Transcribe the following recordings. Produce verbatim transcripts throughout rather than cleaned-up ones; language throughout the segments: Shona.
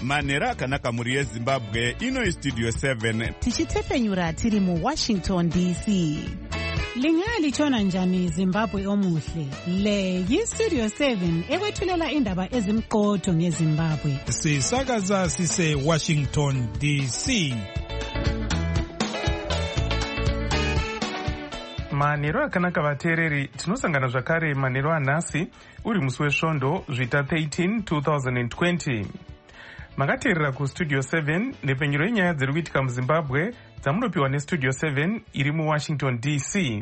manhero akanaka mhuri yezimbabwe. Ino Studio seven tichitepfenyura tiri mu Washington D C. Lingalitshona njani Zimbabwe omuhle? Le yi-Studio seven ekwethulela indaba ezimqotho ngeZimbabwe. Sisakaza sise Washington D C. Manhero akanaka vateereri, tinosangana zvakare manhero anhasi uri musi wesvondo zvita thirteen twenty twenty. Makateerera kuStudio seven nepfenyuro yenyaya dziri kuitika muZimbabwe dzamunopiwa neStudio seven iri muWashington D C.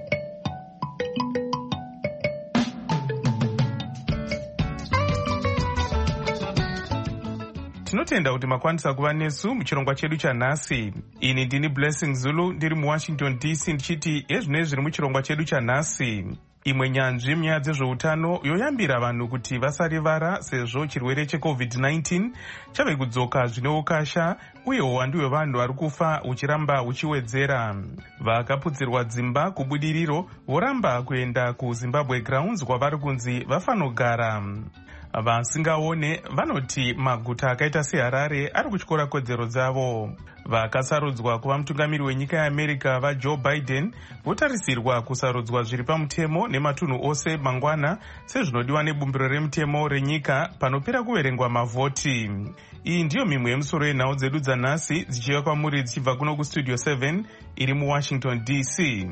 Tinotenda kuti makwanisa kuva nesu muchirongwa chedu chanhasi. Ini ndini Blessing Zulu ndiri muWashington D C ndichiti ezvinezvi zviri muchirongwa chedu chanhasi. Imwe nyanzvi munyaya dzezveutano yoyambira vanhu kuti vasarivara sezvo chirwere checovid nineteen chave kudzoka zvine ukasha uye uwandu hwevanhu vari kufa huchiramba huchiwedzera. Vakaputsirwa dzimba kubudiriro voramba kuenda kuZimbabwe Grounds kwavari kunzi vafanogara. Vasingaone vanoti maguta akaita seHarare ari kutyora kodzero dzavo. Vakasarudzwa kuva mutungamiri wenyika yeAmerica vaJoe Biden votarisirwa kusarudzwa zviri pamutemo nematunhu ose mangwana sezvinodiwa nebumbiro remutemo renyika panopera kuverengwa mavhoti. Iyi ndiyo mimwe yemusoro yenhau dzedu dzanhasi dzichiva kwamuri dzichibva kuno kuStudio seven iri muWashington D C.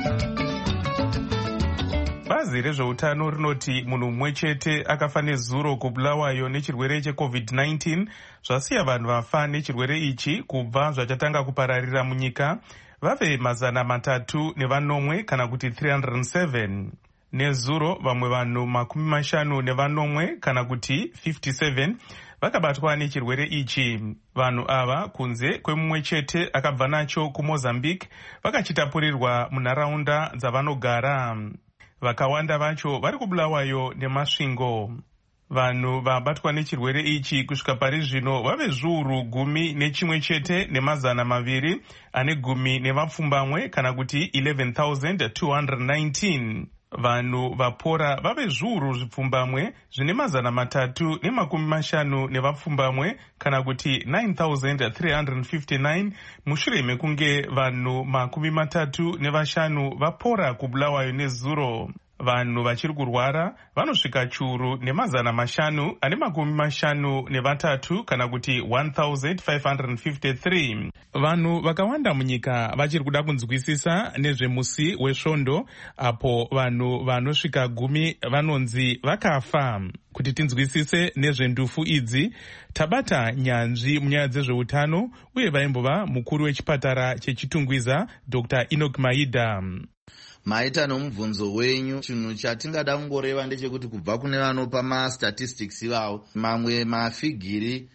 Bazi rezveutano rinoti munhu mumwe chete akafa nezuro kubulawayo nechirwere checovid nineteen zvasiya vanhu vafa nechirwere ichi kubva zvachatanga kupararira munyika vave mazana matatu nevanomwe kana kuti three hundred seven. Nezuro vamwe vanhu makumi mashanu nevanomwe kana kuti fifty-seven vakabatwa nechirwere ichi. Vanhu ava kunze kwemumwe chete akabva nacho kuMozambique vakachitapurirwa munharaunda dzavanogara. Vakawanda vacho vari kubulawayo nemasvingo. Vanhu vabatwa nechirwere ichi kusvika pari zvino vave zviuru gumi nechimwe chete nemazana maviri ane gumi nevapfumbamwe kana kuti eleven thousand two hundred nineteen. Vanhu vapora vave zviuru zvipfumbamwe zvine mazana matatu nemakumi mashanu nevapfumbamwe kana kuti nine thousand three hundred fifty-nine mushure mekunge vanhu makumi matatu nevashanu vapora kubulawayo nezuro. Vanhu vachiri kurwara vanosvika churu nemazana mashanu ane makumi mashanu nevatatu kana kuti one thousand five hundred fifty-three. Vanhu vakawanda munyika vachiri kuda kunzwisisa nezvemusi wesvondo apo vanhu vanosvika gumi vanonzi vakafa. Kuti tinzwisise nezvendufu idzi tabata nyanzvi munyaya dzezveutano uye vaimbova mukuru wechipatara chechitungwiza Doctor Enoch Maida. Maita nomubvunzo wenyu, chinhu chatingada kungoreva ndechekuti kubva kune vanopa mastatistics ivavo mamwe mafigiri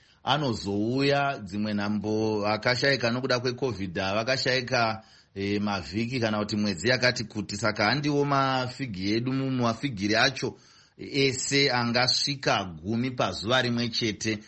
anozouya dzimwe nhambo vakashayika nokuda kwecovid vakashayika e, mavhiki kana kuti mwedzi yakati kuti. Saka handiwo mafigi edu mumafigiri acho ese angasvika gumi pazuva rimwe chete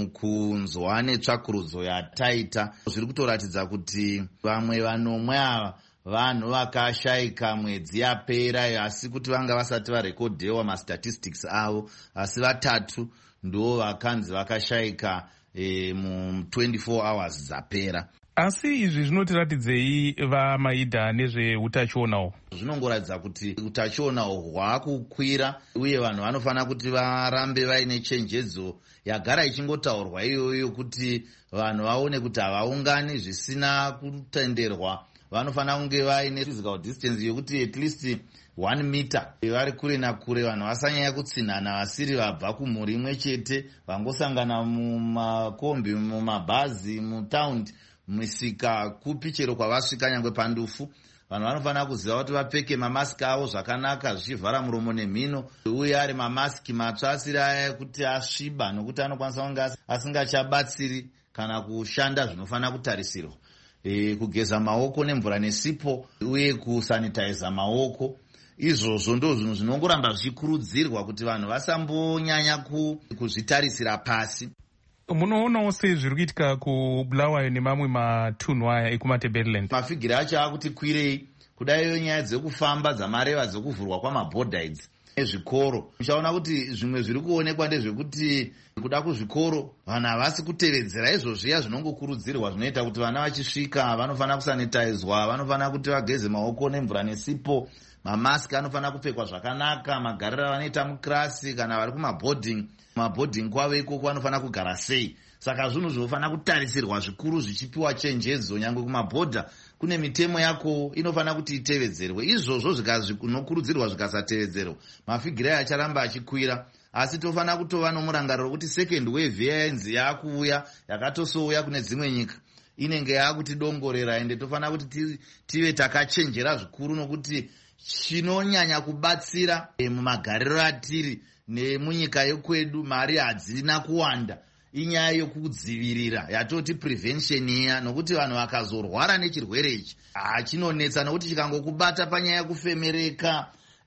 mukunzwa netsvakurudzo yataita. Zviri kutoratidza kuti vamwe vanomwe ava vanhu vakashayika mwedzi yapera asi kuti vanga vasati varekodhewa mastatistics avo, asi vatatu ndo vakanzi vakashayika e, mu twenty-four hours zapera. Asi izvi zvinotiratidzei vaMaida nezveutachionawo? Zvinongoratidza kuti utachionawo hwakukwira uye vanhu vanofanira kuti varambe vaine chenjedzo yagara ichingotaurwa iyoyo kuti vanhu vaone kuti havaungani zvisina kutenderwa. Vanofanira kunge vaine physical distance yokuti at least one meter. Vari kure nakure vanhu vasanyanya kutsinhana vasiri vabva kumhuri imwe chete vangosangana mumakombi, mumabhazi, mutaundi, misika, kupi chero kwavasvika nyangwe pandufu. Vanhu vanofanira kuziva kuti vapfeke mamasiki avo zvakanaka zvichivhara muromo nemhino uye ari mamasiki matsva asiri aya kuti asviba nokuti anokwanisa kunge asingachabatsiri kana kushanda zvinofanira kutarisirwa. E, kugeza maoko nemvura nesipo uye kusanitiza maoko. Izvozvo ndo zvinhu zvinongoramba zvichikurudzirwa kuti vanhu vasambonyanya kuzvitarisira pasi. Munoonawo sei zviri kuitika kubulawayo nemamwe matunhu aya ekumaTebeleland? Mafigiri acho akuti kwirei kudaiyo nyaya dzekufamba dzamareva dzekuvhurwa kwamabhodha idzi. nezvikoro. Muchaona kuti zvimwe zviri kuonekwa ndezvekuti kuda kuzvikoro vanhu havasi kutevedzera izvo zviya zvinongokurudzirwa zvinoita kuti vana vachisvika vanofanira kusanitaizwa, vanofanira kuti vageze maoko nemvura nesipo, mamaski anofanira kupfekwa zvakanaka, magariro avanoita mukirasi kana vari kumabhodhingi mabhodhingi kwavo ikoko vanofanira kugara sei. Saka zvinhu zvinofanira kutarisirwa zvikuru zvichipiwa chenjedzo. Nyangwe kumabhodha kune mitemo yako inofanira kuti itevedzerwe. Izvozvo zvinokurudzirwa zvikasatevedzerwa mafigiro aya acharamba achikwira. Asi tofanira kutova nomurangariro kuti second wave yainzi yakuuya yakatosouya kune dzimwe nyika inenge yakutidongorera, ende tofanira kuti tive takachenjera zvikuru, nokuti chinonyanya kubatsira mumagariro atiri nemunyika yekwedu mari hadzina kuwanda inyaya yokudzivirira yatoti prevention iya, nokuti vanhu vakazorwara nechirwere ichi hachinonetsa, nokuti chikangokubata panyaya yekufemereka,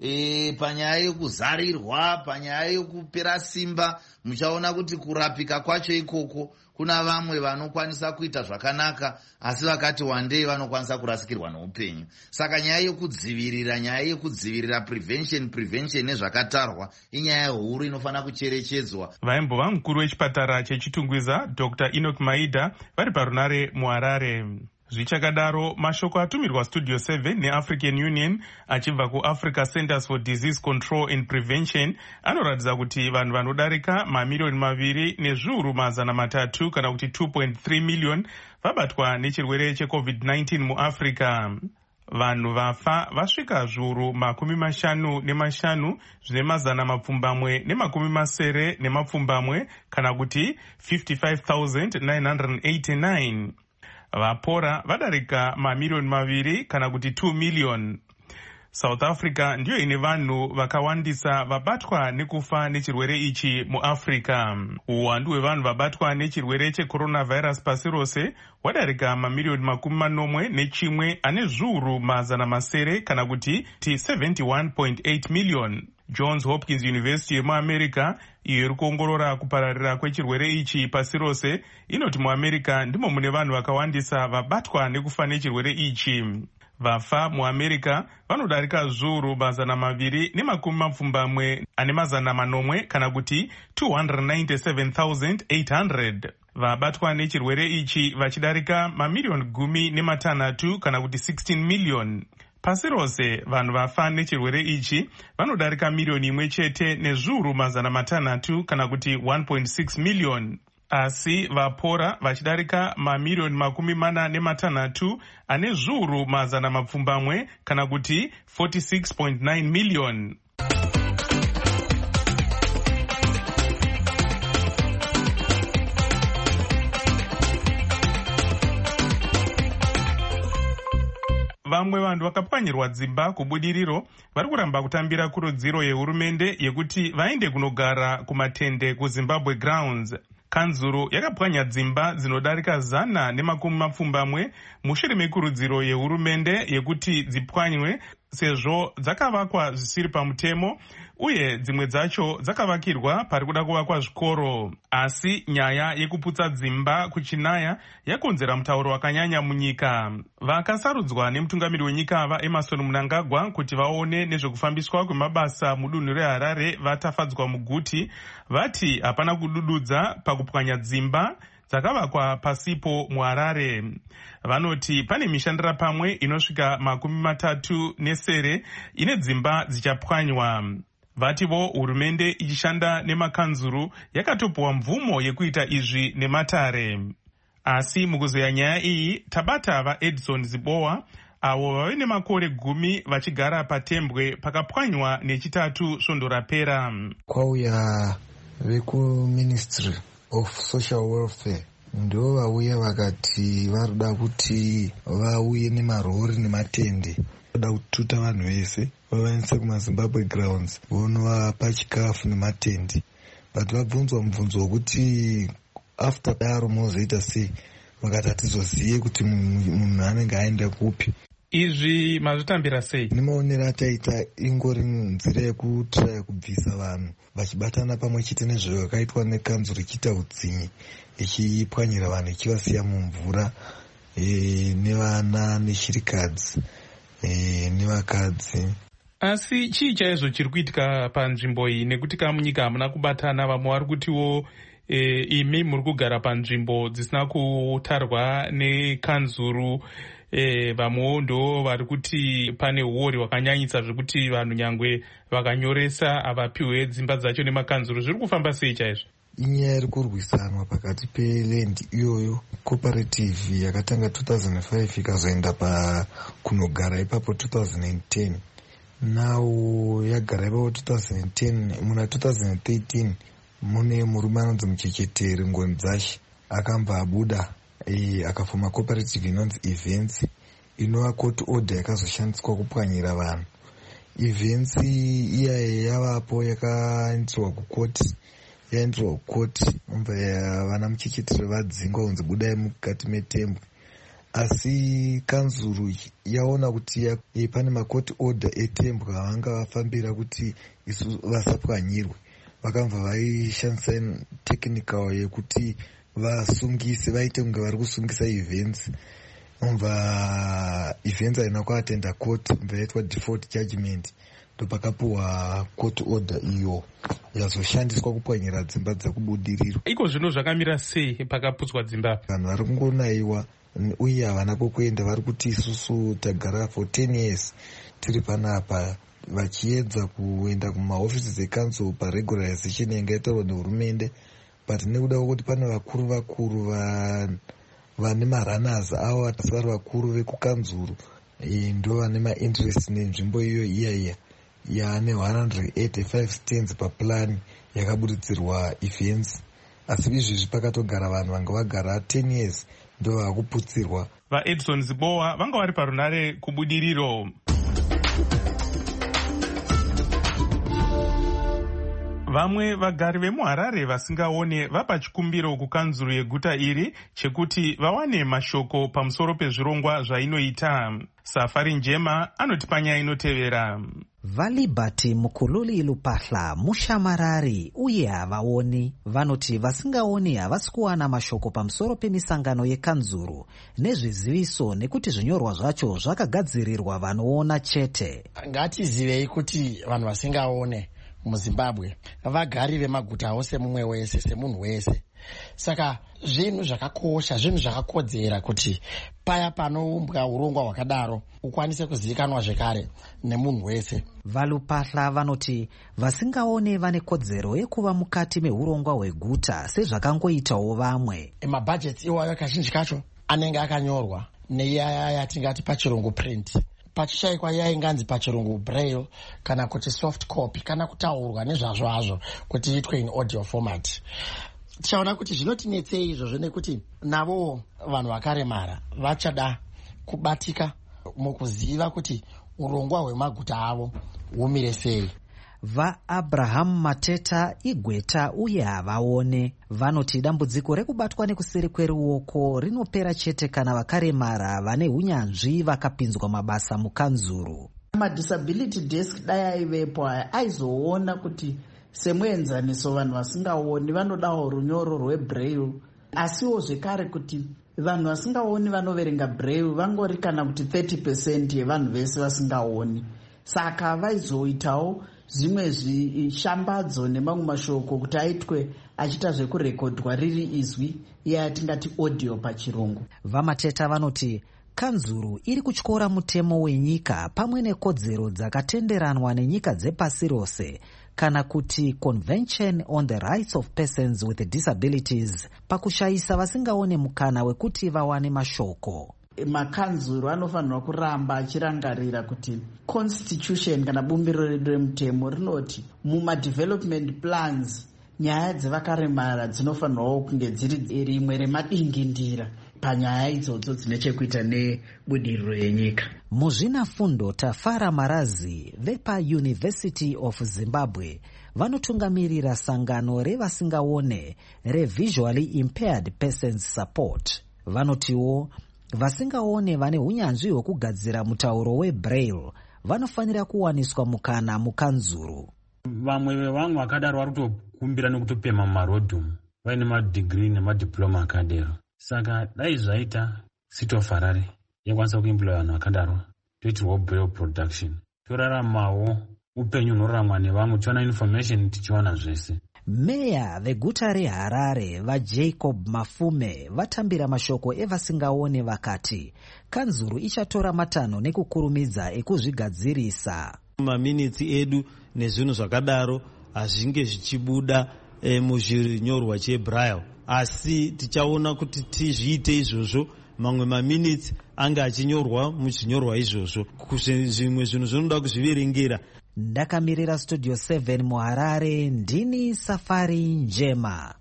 e, panyaya yekuzarirwa, panyaya yekupera simba, muchaona kuti kurapika kwacho ikoko kuna vamwe vanokwanisa kuita zvakanaka asi vakati wandei vanokwanisa kurasikirwa noupenyu. Saka nyaya yekudzivirira, nyaya yekudzivirira prevention prevention nezvakatarwa inyaya huru inofanira kucherechedzwa. Vaimbova mukuru wechipatara chechitungwiza Dr Enoch Maida vari parunare muHarare. Zvichakadaro, mashoko atumirwa Studio seven neAfrican Union achibva kuAfrica Centers for Disease Control and Prevention anoratidza kuti vanhu vanodarika mamiliyoni maviri nezviuru mazana matatu kana kuti two point three million vabatwa nechirwere checovid nineteen muAfrica. Vanhu vafa vasvika zviuru makumi mashanu nemashanu zvine mazana mapfumbamwe nemakumi masere nemapfumbamwe kana kuti fifty-five thousand nine hundred eighty-nine. Vapora vadarika mamiliyoni maviri kana kuti two million. South Africa ndiyo ine vanhu vakawandisa vabatwa nekufa nechirwere ichi muAfrica. Uwandu hwevanhu vabatwa nechirwere checoronavirus pasi rose wadarika mamiliyoni makumi manomwe nechimwe ane zviuru mazana masere kana kuti seventy-one point eight million. Johns Hopkins University yemuAmerica iyo iri kuongorora kupararira kwechirwere ichi pasi rose inoti muAmerica ndimo mune vanhu vakawandisa vabatwa nekufa nechirwere ichi. Vafa muAmerica vanodarika zviuru mazana maviri nemakumi mapfumbamwe ane mazana manomwe kana kuti two hundred ninety-seven thousand eight hundred. Vabatwa nechirwere ichi vachidarika mamiliyoni gumi nematanhatu kana kuti sixteen million. Pasi rose vanhu vafa nechirwere ichi vanodarika miliyoni imwe chete nezviuru mazana matanhatu kana kuti one point six million. Asi vapora vachidarika mamiliyoni makumi mana nematanhatu ane zviuru mazana mapfumbamwe kana kuti forty-six point nine million. Vamwe vanhu vakapwanyirwa dzimba kubudiriro vari kuramba kutambira kurudziro yehurumende yekuti vaende kunogara kumatende kuZimbabwe Grounds. Kanzuro yakapwanya dzimba dzinodarika zana nemakumi mapfumbamwe mushure mekurudziro yehurumende yekuti dzipwanywe sezvo dzakavakwa zvisiri pamutemo uye dzimwe dzacho dzakavakirwa pari kuda kuvakwa zvikoro. Asi nyaya yekuputsa dzimba kuchinaya yakonzera mutauro wakanyanya munyika. Vakasarudzwa nemutungamiri wenyika vaEmerson Mnangagwa kuti vaone nezvekufambiswa kwemabasa mudunhu reHarare vatafadzwa muguti vati hapana kudududza pakupwanya dzimba dzakavakwa pasipo muHarare. Vanoti pane mishandira pamwe inosvika makumi matatu nesere ine dzimba dzichapwanywa. Vativo hurumende ichishanda nemakanzuru yakatopiwa mvumo yekuita izvi nematare. Asi mukuzoya nyaya iyi tabata vaEdson Zibowa avo vave nemakore gumi vachigara patembwe pakapwanywa nechitatu svondo rapera. Kwauya vekuministry of social welfare ndo vauya vakati varida kuti vauye nemarori nematende vada kututa vanhu vese vavaendesa kumaZimbabwe Grounds vonovapa chikafu nematende, but vabvunzwa mubvunzo wekuti after daro mozoita sei, vakati hatizozive kuti munhu anenge aenda kupi. Izvi mazvitambira sei? Nemaonero ataita ingori nzira yekutraya kubvisa vanhu vachibatana pamwe chete nezvakaitwa nekanzuro ichiita udzinyi ichipwanyira vanhu ichivasiya mumvura e, nevana neshirikadzi e, nevakadzi. Asi chii chaizvo chiri kuitika panzvimbo iyi, nekuti kamunyika hamuna kubatana? Vamwe vari kutiwo e, imi muri kugara panzvimbo dzisina kutarwa nekanzuru. E, vamwewo ndo vari kuti pane uori hwakanyanyisa zvekuti vanhu nyangwe vakanyoresa havapiwe dzimba dzacho nemakanzuru. Zviri kufamba sei chaizvo? Inyaya iri kurwisanwa pakati peland iyoyo cooperative yakatanga two thousand five ikazoenda pa kunogara ipapo two thousand ten. Now yagara ipapo two thousand ten. Muna two thousand thirteen mune murume anonzi Muchechetere Ngonzashi akamba abuda e, akafoma cooperative inonzi Events inova court order yakazoshandiswa kupwanyira vanhu. Events iyaye yavapo yakainzwa kukoti yainzwa kukoti umva vana Muchechetere vadzingwa kunzi budai mukati metembo. Asi kanzuru yaona kuti ya, e, pane makoti order etembo avanga vafambira kuti isu vasapwanyirwe. Vakamva vaishandisa technical yekuti vasungise vaite kunge vari kusungisa events. Umva events haina kuatenda court, umva yaitwa default judgment. Ndopakapuwa court order iyo yazoshandiswa kupwanyira dzimba dzekubudiriro. Iko zvino zvakamira sei pakaputswa dzimba? Vanhu vari kungonaiwa uye havana kwekuenda. Vari kuti isusu tagara for ten years tiri panapa, vachiedza kuenda kumahofisi dzekanzuru paregularization yanga itaurwa nehurumende, but nekuda kwekuti pane vakuru vakuru vane marunners avo asi vari vakuru vekukanzuru ndo vane mainterest nenzvimbo iyo iyaiya yaane one hundred eighty-five stands paplan yakabudidzirwa events. Asi izvezvi pakatogara vanhu vanga vagara ten years ndo vakuputsirwa. VaEdson Zibowa vanga vari parunare kubudiriro. Vamwe vagari vemuHarare vasingaone vapa chikumbiro kukanzuru yeguta iri chekuti vawane mashoko pamusoro pezvirongwa zvainoita. Safari Njema anoti panyaya inotevera. Valibati Mukululi Lupahla mushamarari uye havaoni. Vanoti vasingaoni havasi kuwana mashoko pamusoro pemisangano yekanzuru nezviziviso nekuti zvinyorwa zvacho zvakagadzirirwa vanoona chete. Ngatizivei kuti vanhu vasingaone muZimbabwe vagari vemaguta ose mumwe wese semunhu wese. Saka zvinhu zvakakosha, zvinhu zvakakodzera kuti paya panoumbwa urongwa hwakadaro ukwanise kuzivikanwa zvekare nemunhu wese. Valupahla vanoti vasingaone vane kodzero yekuva mukati meurongwa hweguta sezvakangoitawo vamwe. Mabhajeti iwayo kazhinji kacho anenge akanyorwa neyaya yatingati pachirungu print, pachishaikwa yainganzi pachirungu braille kana kuti soft copy kana kutaurwa nezvazvo hazvo kuti itwe in audio format. Tichaona kuti zvinotinetsei izvozvo nekuti navo vanhu vakaremara vachada kubatika mukuziva kuti urongwa hwemaguta avo humire sei. VaAbraham Mateta Igweta uye havaone vanoti dambudziko rekubatwa nekuseri kweruoko rinopera chete kana vakaremara vane hunyanzvi vakapinzwa mabasa mukanzuru. Madisability desk dai aivepo aizoona kuti semuenzaniso vanhu vasingaoni vanodawo runyoro rwebraille, asiwo zvekare kuti vanhu vasingaoni vanoverenga braille vangori kana kuti thirty percent yevanhu vese vasingaoni. Saka vaizoitawo zvimwe zvishambadzo nemamwe mashoko kuti aitwe achiita zvekurekodwa riri izwi yatingati audio pachirungu. VaMateta vanoti kanzuru iri kutyora mutemo wenyika pamwe nekodzero dzakatenderanwa nenyika dzepasi rose kana kuti Convention on the Rights of Persons with Disabilities pakushayisa vasingaone mukana wekuti vawane mashoko. Makanzuru anofanirwa kuramba achirangarira kuti constitution kana bumbiro redu remutemo rinoti muma-development plans nyaya dzevakaremara dzinofanirwawo kunge dziri rimwe remadingindira panyaya idzodzo dzine chekuita nebudiriro yenyika. Muzvinafundo Tafara Marazi vepaUniversity of Zimbabwe vanotungamirira sangano revasingaone reVisually Impaired Persons Support. Vanotiwo vasingaone vane hunyanzvi hwekugadzira mutauro webraille vanofanira kuwaniswa mukana mukanzuru. Vamwe vevamwe vakadaro vari kutokumbira nekutopema mumarodhumu vaine madhigiri nemadiploma akadero. Saka dai zvaita City of Harare yakwanisa kuimbula vanhu vakadaro toitirwa braille production toraramawo upenyu hunoraramwa nevamwe, tichiona information, tichiona zvese. Meya veguta reHarare vaJacob Mafume vatambira mashoko evasingaone vakati kanzuru ichatora matanho nekukurumidza ekuzvigadzirisa. Maminitsi edu nezvinhu zvakadaro hazvinge zvichibuda e, muzvinyorwa cheBraille, asi tichaona kuti tizviite izvozvo. Mamwe maminitsi anga achinyorwa muzvinyorwa izvozvo, zvimwe zvinhu zvinoda kuzviverengera. Ndakamirira Studio seven muHarare, ndini Safari Njema.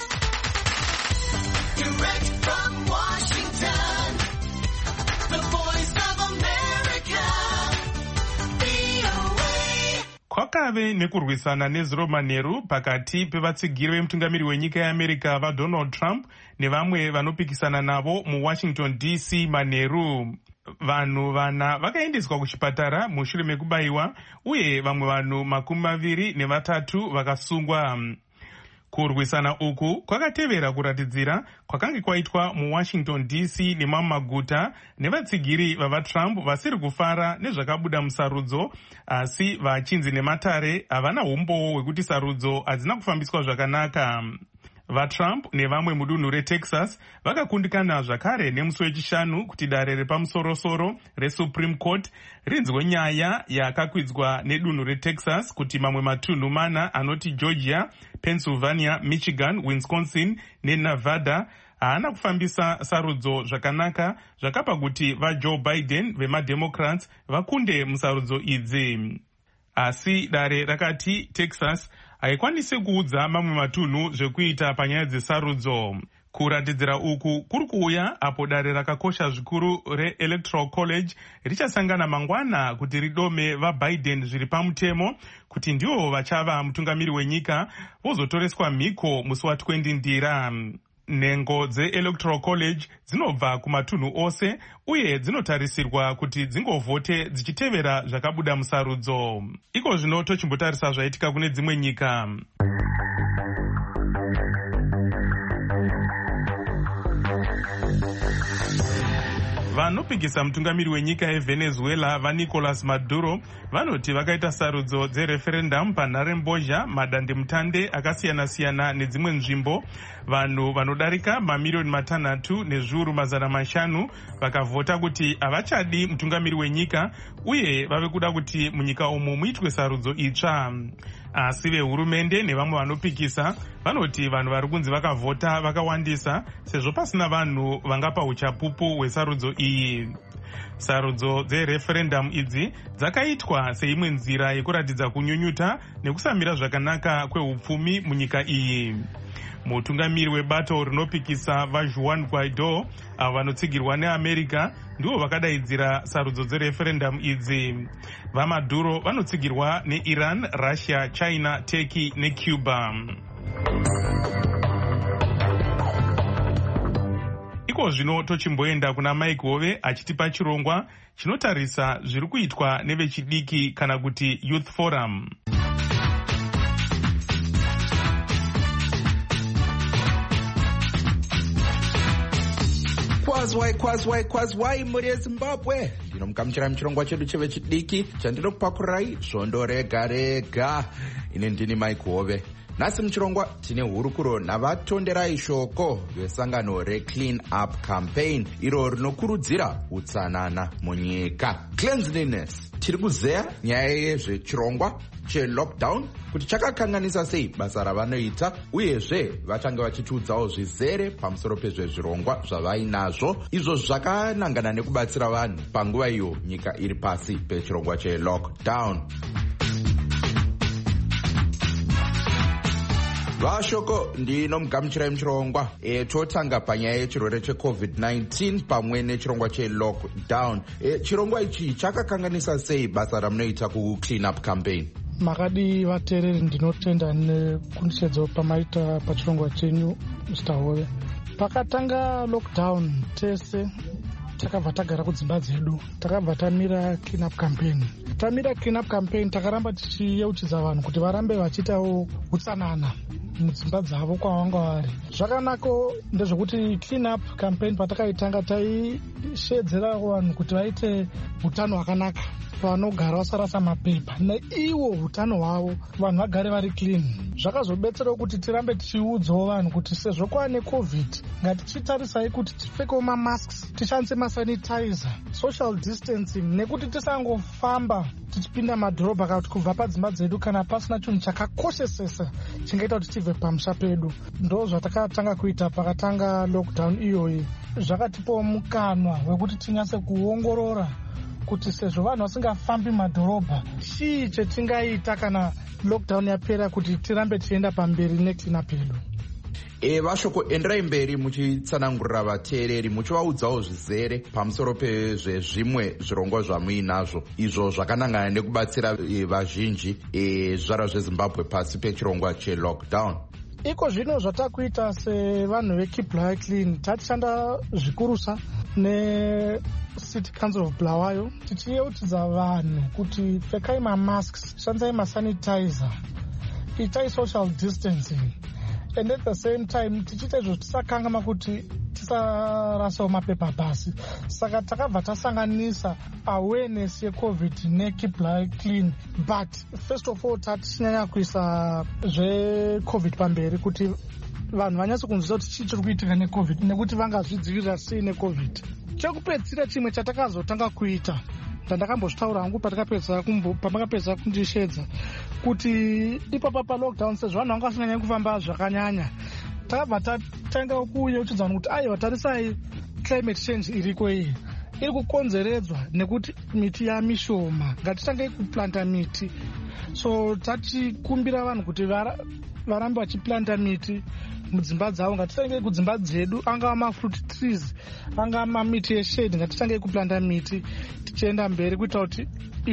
Kwakave nekurwisana neziromanheru pakati pevatsigiri vemutungamiri wenyika yeAmerica vaDonald Trump nevamwe vanopikisana navo muWashington D C manheru. Vanhu vana vakaendeswa kuchipatara mushure mekubayiwa uye vamwe vanhu makumi maviri nevatatu vakasungwa. Kurwisana uku kwakatevera kuratidzira kwakange kwaitwa muWashington D C nemamwe maguta nevatsigiri vavaTrump vasiri kufara nezvakabuda musarudzo, asi vachinzi nematare havana umbowo hwekuti sarudzo hadzina kufambiswa zvakanaka. VaTrump nevamwe mudunhu reTexas vakakundikana zvakare nemusi wechishanu kuti dare repamusorosoro reSupreme Court rinzwe nyaya yakakwidzwa nedunhu reTexas kuti mamwe matunhu mana anoti Georgia, Pennsylvania, Michigan, Wisconsin neNevada haana kufambisa sarudzo zvakanaka, zvakapa kuti vaJoe Biden vemademocrats vakunde musarudzo idzi. Asi dare rakati Texas haikwanisi kuudza mamwe matunhu zvekuita panyaya dzesarudzo. Kuratidzira uku kuri kuuya apo dare rakakosha zvikuru reElectoral College richasangana mangwana kuti ridome vaBiden zviri pamutemo kuti ndivo vachava mutungamiri wenyika vozotoreswa mhiko musi wa20 ndira. Nhengo dzeElectoral College dzinobva kumatunhu ose uye dzinotarisirwa kuti dzingovhote dzichitevera zvakabuda musarudzo. Iko zvino tochimbotarisa zvaitika kune dzimwe nyika. Vanopikisa mutungamiri wenyika yeVenezuela vaNicolas Maduro vanoti vakaita sarudzo dzereferendum panharembozha madandemutande akasiyana-siyana nedzimwe nzvimbo. Vanhu vanodarika mamiliyoni matanhatu nezviuru mazana mashanu vakavhota kuti havachadi mutungamiri wenyika uye vave kuda kuti munyika umu muitwe sarudzo itsva. Asi vehurumende nevamwe vanopikisa vanoti vanhu vari kunzi vakavhota vakawandisa sezvo pasina vanhu vangapa uchapupu hwesarudzo iyi. Sarudzo dzereferendum idzi dzakaitwa seimwe nzira yekuratidza kunyunyuta nekusamira zvakanaka kweupfumi munyika iyi. Mutungamiri webato rinopikisa vaJuan Guaido avo vanotsigirwa neAmerica ndivo vakadaidzira sarudzo dzereferendum idzi. VaMaduro vanotsigirwa neIran, Russia, China, Turkey neCuba. Iko zvino tochimboenda kuna Mike Hove achitipa chirongwa chinotarisa zviri kuitwa nevechidiki kana kuti Youth Forum. Kwazwai kwazwai kwazwai muri yeZimbabwe, ndinomugamuchirai muchirongwa chedu chevechidiki chandinokupakurai svondo rega rega. Ine ndini Mike Hove. Nhasi muchirongwa tine hurukuro navatonderai shoko vesangano reClean Up Campaign iro rinokurudzira utsanana munyika. Cleanliness. Tiri kuzeya nyaya yezvechirongwa chelockdown kuti chakakanganisa sei basa ravanoita uyezve vachange vachitiudzawo zvizere pamusoro pezvezvirongwa zvavainazvo izvo zvakanangana nekubatsira vanhu panguva iyo nyika iri pasi pechirongwa chelockdown. Vashoko ndinomugamuchirai muchirongwa. E, totanga panyaya yechirwere checovid nineteen pamwe nechirongwa chelockdown. E, chirongwa ichi chakakanganisa sei basa ramunoita kuClean Up Campaign? Makadi vateereri, ndinotenda nekundishedzo pamaita pachirongwa chenyu mister Hove. Pakatanga lockdown tese takabva tagara kudzimba dzedu, takabva tamira Clean Up Campaign. Tamira Clean Up Campaign takaramba tichiyeuchidza vanhu kuti varambe vachiitawo utsanana mudzimba dzavo kwavanga vari. Zvakanako ndezvekuti Clean Up Campaign patakaitanga taishedzera vanhu kuti vaite utano hwakanaka. vanogara vasarasa mapepa neiwo utano hwavo vanhu vagare vari clean. Zvakazobetserawo kuti tirambe tichiudzawo vanhu kuti sezvo kwaane covid ngatichitarisai kuti tipfekewo mamasks, tishandise masanitizer, social distancing, nekuti tisangofamba tichipinda madhorobha kana kuti kubva padzimba dzedu kana pasina chinhu chakakoshesesa chingaita kuti tibve pamusha pedu. Ndo zvatakatanga kuita pakatanga lockdown iyoyi. Zvakatipawo mukanwa wekuti tinyatse kuongorora kuti sezvo vanhu vasingafambi madhorobha chii chetingaita kana lockdown yapera kuti tirambe tichienda pamberi neclina pedu. E vashoko enderai mberi muchitsanangurira vateereri muchivaudzawo zvizere pamusoro pezvezvimwe zvirongwa zvamuinazvo izvo zvakanangana nekubatsira e, vazhinji e, zvara zvezimbabwe pasi pechirongwa chelockdown. Iko zvino zvatakuita sevanhu vekeep Bulawayo clean tatishanda zvikurusa necity council of Bulawayo tichiyeutidza vanhu kuti pfekai mamasks, shandisai masanitizer, itai social distancing, and at the same time tichiita izvo tisakangama kuti tisarasawo mapepa pasi. Saka takabva tasanganisa awareness yecovid nekeep Bulawayo clean, but first of all tatichinyanya kuisa zvecovid pamberi kuti vanhu vanyatso kunzwisisa kuti chii chiri kuitika necovid nekuti vangazvidzivirira sei necovid. Chekupedzisira chimwe chatakazotanga kuita ndandakambozvitaura hangu pamakapedza kundishedza kuti ipapa palockdown sezvo vanhu vanga vasinganyanyi kufamba zvakanyanya takabva tatanga kuyeutidza vanhu kuti aiwa tarisai climate change iriko iyi iri kukonzeredzwa nekuti miti yamishoma, ngatitangei kuplanta miti. So tatikumbira vanhu kuti varambe vachiplanta miti mudzimba dzavo, ngatitangei kudzimba dzedu, angava mafruit trees, angava mamiti eshade, ngatitangei kuplanta miti tichienda mberi kuita kuti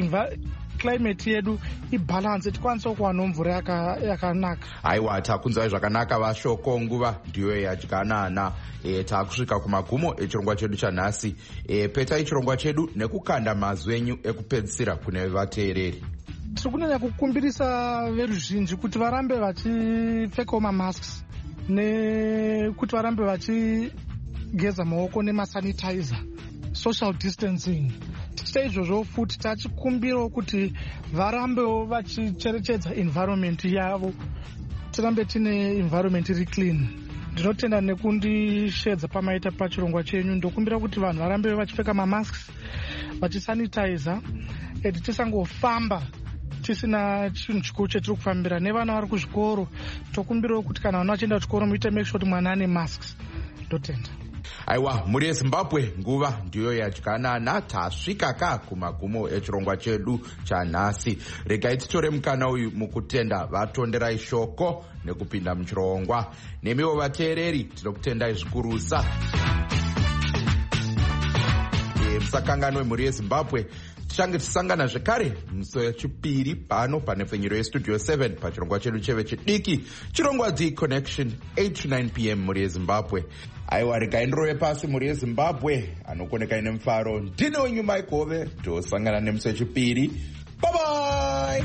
climate yedu ibalance tikwanise kuwana mvura yakanaka. Aiwa, takunzwai zvakanaka vashoko, nguva ndiyo yadyanana. E, takusvika kumagumo echirongwa chedu chanhasi. E, petai chirongwa chedu nekukanda mazwi enyu ekupedzisira kune vateereri. Tiri kunyanya kukumbirisa veruzhinji kuti varambe vachipfekawo mamasks nekuti varambe vachigeza maoko nemasanitizer, social distancing. Tichita izvozvo futi tachikumbirawo kuti varambewo vachicherechedza environment yavo, tirambe tine environment iri clean. Ndinotenda nekundishedza pamaita pachirongwa chenyu. Ndokumbira kuti vanhu varambe vachipfeka mamasks, vachisanitizer, eti tisangofamba tisina chinhu chikuru chetiri kufambira. Nevana vari kuzvikoro tokumbirawo kuti kana vana vachienda kuchikoro muite make sure kuti mwana ane masks. Ndotenda. Aiwa, muri yeZimbabwe nguva ndiyo yadyanana. Tasvika ka kumagumo echirongwa chedu chanhasi. Regai titore mukana uyu mukutenda vatonderai shoko nekupinda muchirongwa. Nemiwo vateereri tinokutendai zvikurusa. E, musakanganwe muri yeZimbabwe. Tichange tisangana zvekare musi wechipiri pano pane pfenyuro yestudio seven pachirongwa chedu cheve chidiki chirongwa The Connection eight to nine p m muri yeZimbabwe. Aiwa, regai ndirove pasi muri yeZimbabwe anokonekai nemufaro. Ndine wenyu Mike Hove. Tosangana nemusi wechipiri. Bye bye.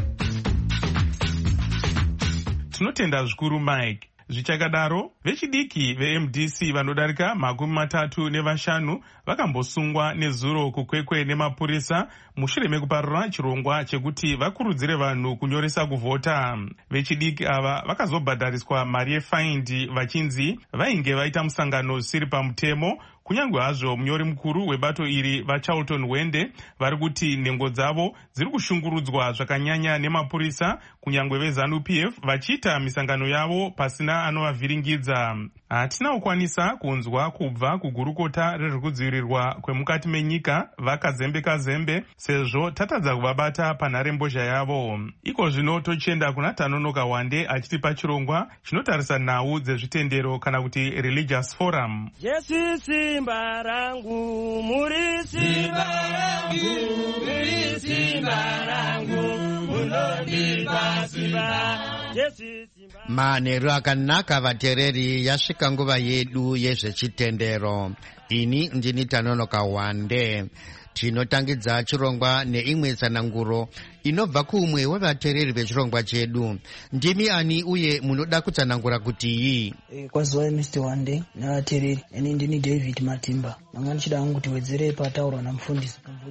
Tinotenda zvikuru Mike. Zvichakadaro, vechidiki ve-M D C vanodarika makumi matatu nevashanu vakambosungwa nezuro kukwekwe nemapurisa mushure mekuparura chirongwa chekuti vakurudzire vanhu kunyoresa kuvhota. Vechidiki ava vakazobhadhariswa mari yefaindi vachinzi vainge vaita musangano usiri pamutemo, kunyange hazvo munyori mukuru webato iri vaCharlton Wende vari kuti nhengo dzavo dziri kushungurudzwa zvakanyanya nemapurisa kunyange veZANU P F vachiita misangano yavo pasina anovavhiringidza. Hatina kukwanisa kunzwa kubva kugurukota rezvekudzivirirwa kwemukati menyika vakazembe kazembe sezvo tatadza kuvabata panharembozha yavo. Iko zvino tochienda kuna Tanonoka Wande achiti pachirongwa chinotarisa nhau dzezvitendero kana kuti religious forum. Jesu simba rangu, muri simba rangu, muri simba rangu, munondipa simba. Manheru akanaka vateereri, yasvika nguva yedu yezvechitendero. Ini ndini Tanonoka Wande. Tinotangidza chirongwa neimwe tsananguro inobva kuumwe wevateereri vechirongwa chedu. Ndimi ani uye munoda kutsanangura kuti iyi? E, kwaziwai Mister Wande navateereri. Ini ndini David Matimba. Manga ndichida hangu kuti wedzere pataurwa namufundisi pamvudza.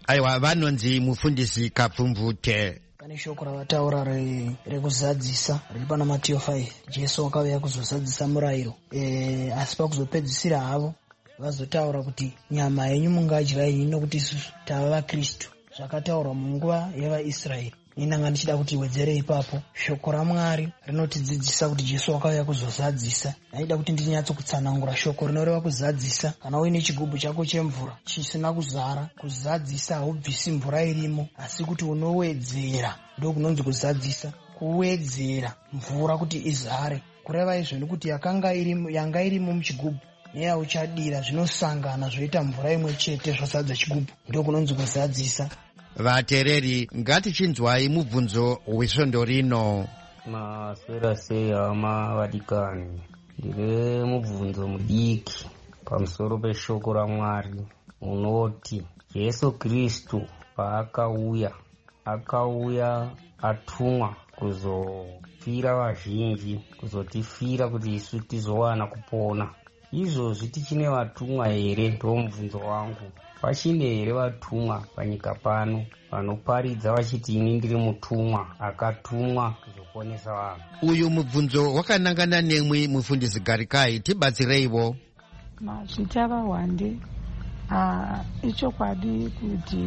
aiwa vanonzi mufundisi Kapfumvute. Pane shoko ravataura rekuzadzisa riri pana Matiyo five. Jesu akauya kuzozadzisa murayiro, e, asi pakuzopedzisira havo vazotaura kuti nyama yenyu mungadya iyi nokuti isusu tava vaKristu. Zvakataurwa munguva yevaIsraeri. Inanga ndichida kuti iwedzere ipapo. Shoko raMwari rinotidzidzisa kuti Jesu akauya kuzozadzisa. Ndaida kuti ndinyatsokutsanangura shoko rinoreva kuzadzisa. Kana uine chigubhu chako chemvura chisina kuzara, kuzadzisa haubvisi mvura irimo, asi kuti unowedzera, ndo kunonzi kuzadzisa. Kuwedzera mvura kuti izare. Kureva izvo nekuti yakanga irimo, yanga irimo muchigubhu neyauchadira zvinosangana zvoita mvura imwe chete zvozadza chigubhu, ndo kunonzi kuzadzisa. Vatereri, ngatichinzwai mubvunzo wesvondo rino. Maswera sei hama vadikani. Ndine mubvunzo mudiki pamusoro peshoko raMwari unoti Jesu Kristu paakauya akauya atumwa kuzofira vazhinji, kuzotifira kuti isu tizowana kupona. Izvozvi tichine vatumwa here? Ndo mubvunzo wangu. Pachine here vatumwa panyika pano vanoparidza vachiti ini ndiri mutumwa akatumwa kuzoponesa vanhu? Uyu mubvunzo wakanangana nemwe mufundisi Garikai, tibatsireiwo. Mazvita vaWande, ah, ichokwadi kuti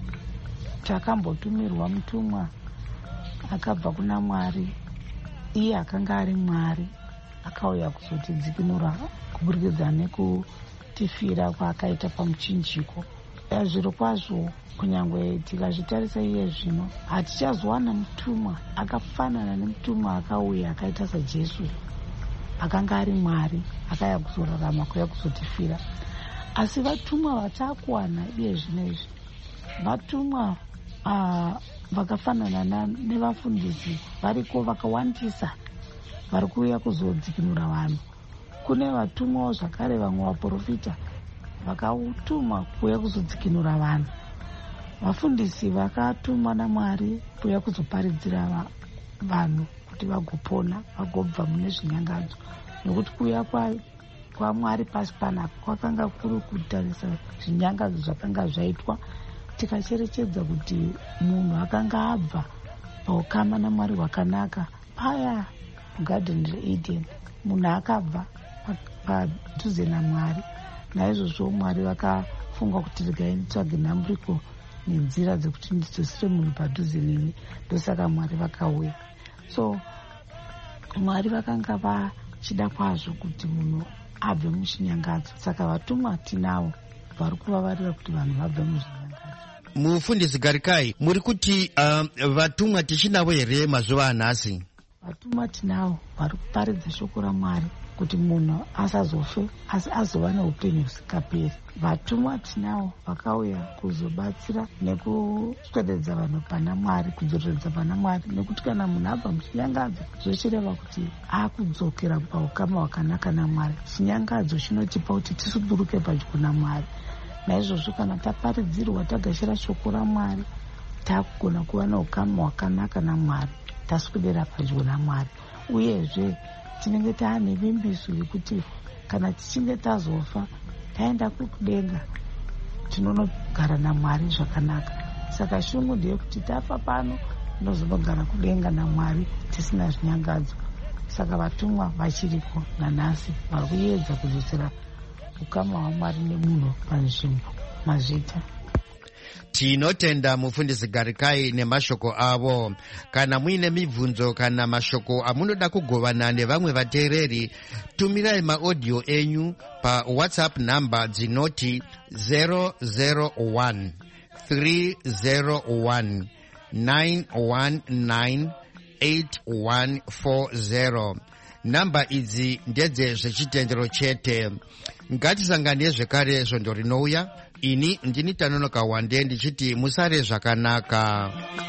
takambotumirwa mutumwa akabva kuna Mwari, iye akanga ari Mwari akauya kuzotidzikinura kuburikidza nekutifira kwaakaita pamuchinjiko. Zviro kwazvo kunyangwe tikazvitarisa iye zvino hatichazowana mutumwa akafanana nemutumwa akauya akaita saJesu akanga ari Mwari akauya kuzorarama kuya kuzotifira. Asi vatumwa vatakuwana iye zvino izvi vatumwa uh, vakafanana nevafundisi variko vakawandisa vari kuuya kuzodzikinura vanhu. Kune vatumwawo zvakare vamwe vaprofita vakatumwa kuuya kuzodzikinura vanhu. Vafundisi vakatumwa naMwari kuuya kuzoparidzira vanhu kuti vagopona vagobva mune zvinyangadzo, nokuti kuuya kwaMwari pasi panapa kwakanga kuri kutarisa zvinyangadzo zvakanga zvaitwa. Tikacherechedza kuti munhu akanga abva paukama naMwari hwakanaka paya mugarden reEden, munhu akabva padhuze naMwari. Naizvozvo Mwari vakafunga kuti regai nditsvage nhamburiko nenzira dzekuti ndidzosere munhu padhuze neni, ndosaka Mwari vakauya. So Mwari vakanga vachida kwazvo kuti munhu abve muchinyangadzo, saka vatumwa tinavo vari kuvavarira kuti vanhu vabve muzvinyangadzo. Mufundisi Garikai, muri kuti uh, vatumwa tichinavo here mazuva anhasi? Vatumwa tinavo vari kuparidza shoko raMwari kuti munhu asazofe asi azova neupenyu husingaperi. Vatumwa tinavo vakauya kuzobatsira nekuswededza vanhu pana Mwari, kudzoreredza pana Mwari, nekuti kana munhu abva muchinyangadzo zvochireva kuti akudzokera paukama hwakanaka naMwari. Chinyangadzo chinotipa kuti tisuduruke padyo naMwari. Naizvozvo kana taparidzirwa tagashira shoko raMwari takugona kuva neukama hwakanaka naMwari, taswedera padyo naMwari. Uyezve tinenge taane vimbiso yekuti kana tichinge tazofa taenda kudenga tinonogara naMwari zvakanaka. Saka shungu ndeyekuti tafa pano tinozonogara kudenga naMwari tisina zvinyangadzo. Saka vatumwa vachiriko nanhasi vari kuedza kudzosera ukama hwaMwari nemunhu panzvimbo. Mazvita. Tinotenda mufundisi Garikai nemashoko avo. Kana muine mibvunzo kana mashoko amunoda kugovana nevamwe vateereri, tumirai maaudio enyu pa WhatsApp namba dzinoti zero zero one three zero one nine one nine eight one four zero. Namba idzi ndedze zvechitendero chete. Ngatisangane zvekare svondo rinouya. Ini ndini Tanonoka Wande ndichiti musare zvakanaka.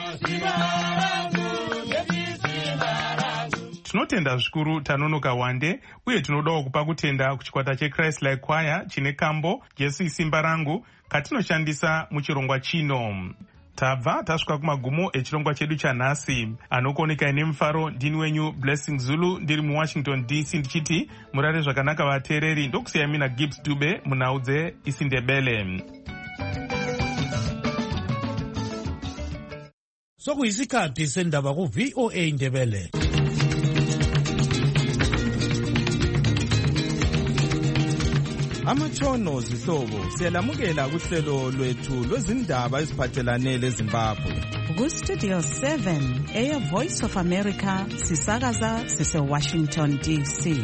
Tinotenda zvikuru Tanonoka Wande, uye tinodawo kupa kutenda kuchikwata cheChrist Like Choir chine kambo Jesu isimba rangu katinoshandisa muchirongwa chino. Tabva tasvika kumagumo echirongwa chedu chanhasi. Anokuoneka ine mufaro ndini wenyu Blessing Zulu, ndiri muWashington D C ndichiti murare zvakanaka vateereri. Ndokusiyai mina Gibbs Dube munhau dzeIsindebele. sokuyisikhathi sendaba ku-V O A Ndebele. Amatshono zihlobo siyalamukela kuhlelo lwethu lwezindaba eziphathelane leZimbabwe. Ku-Studio seven, Air Voice of America, sisakaza sise-Washington D C.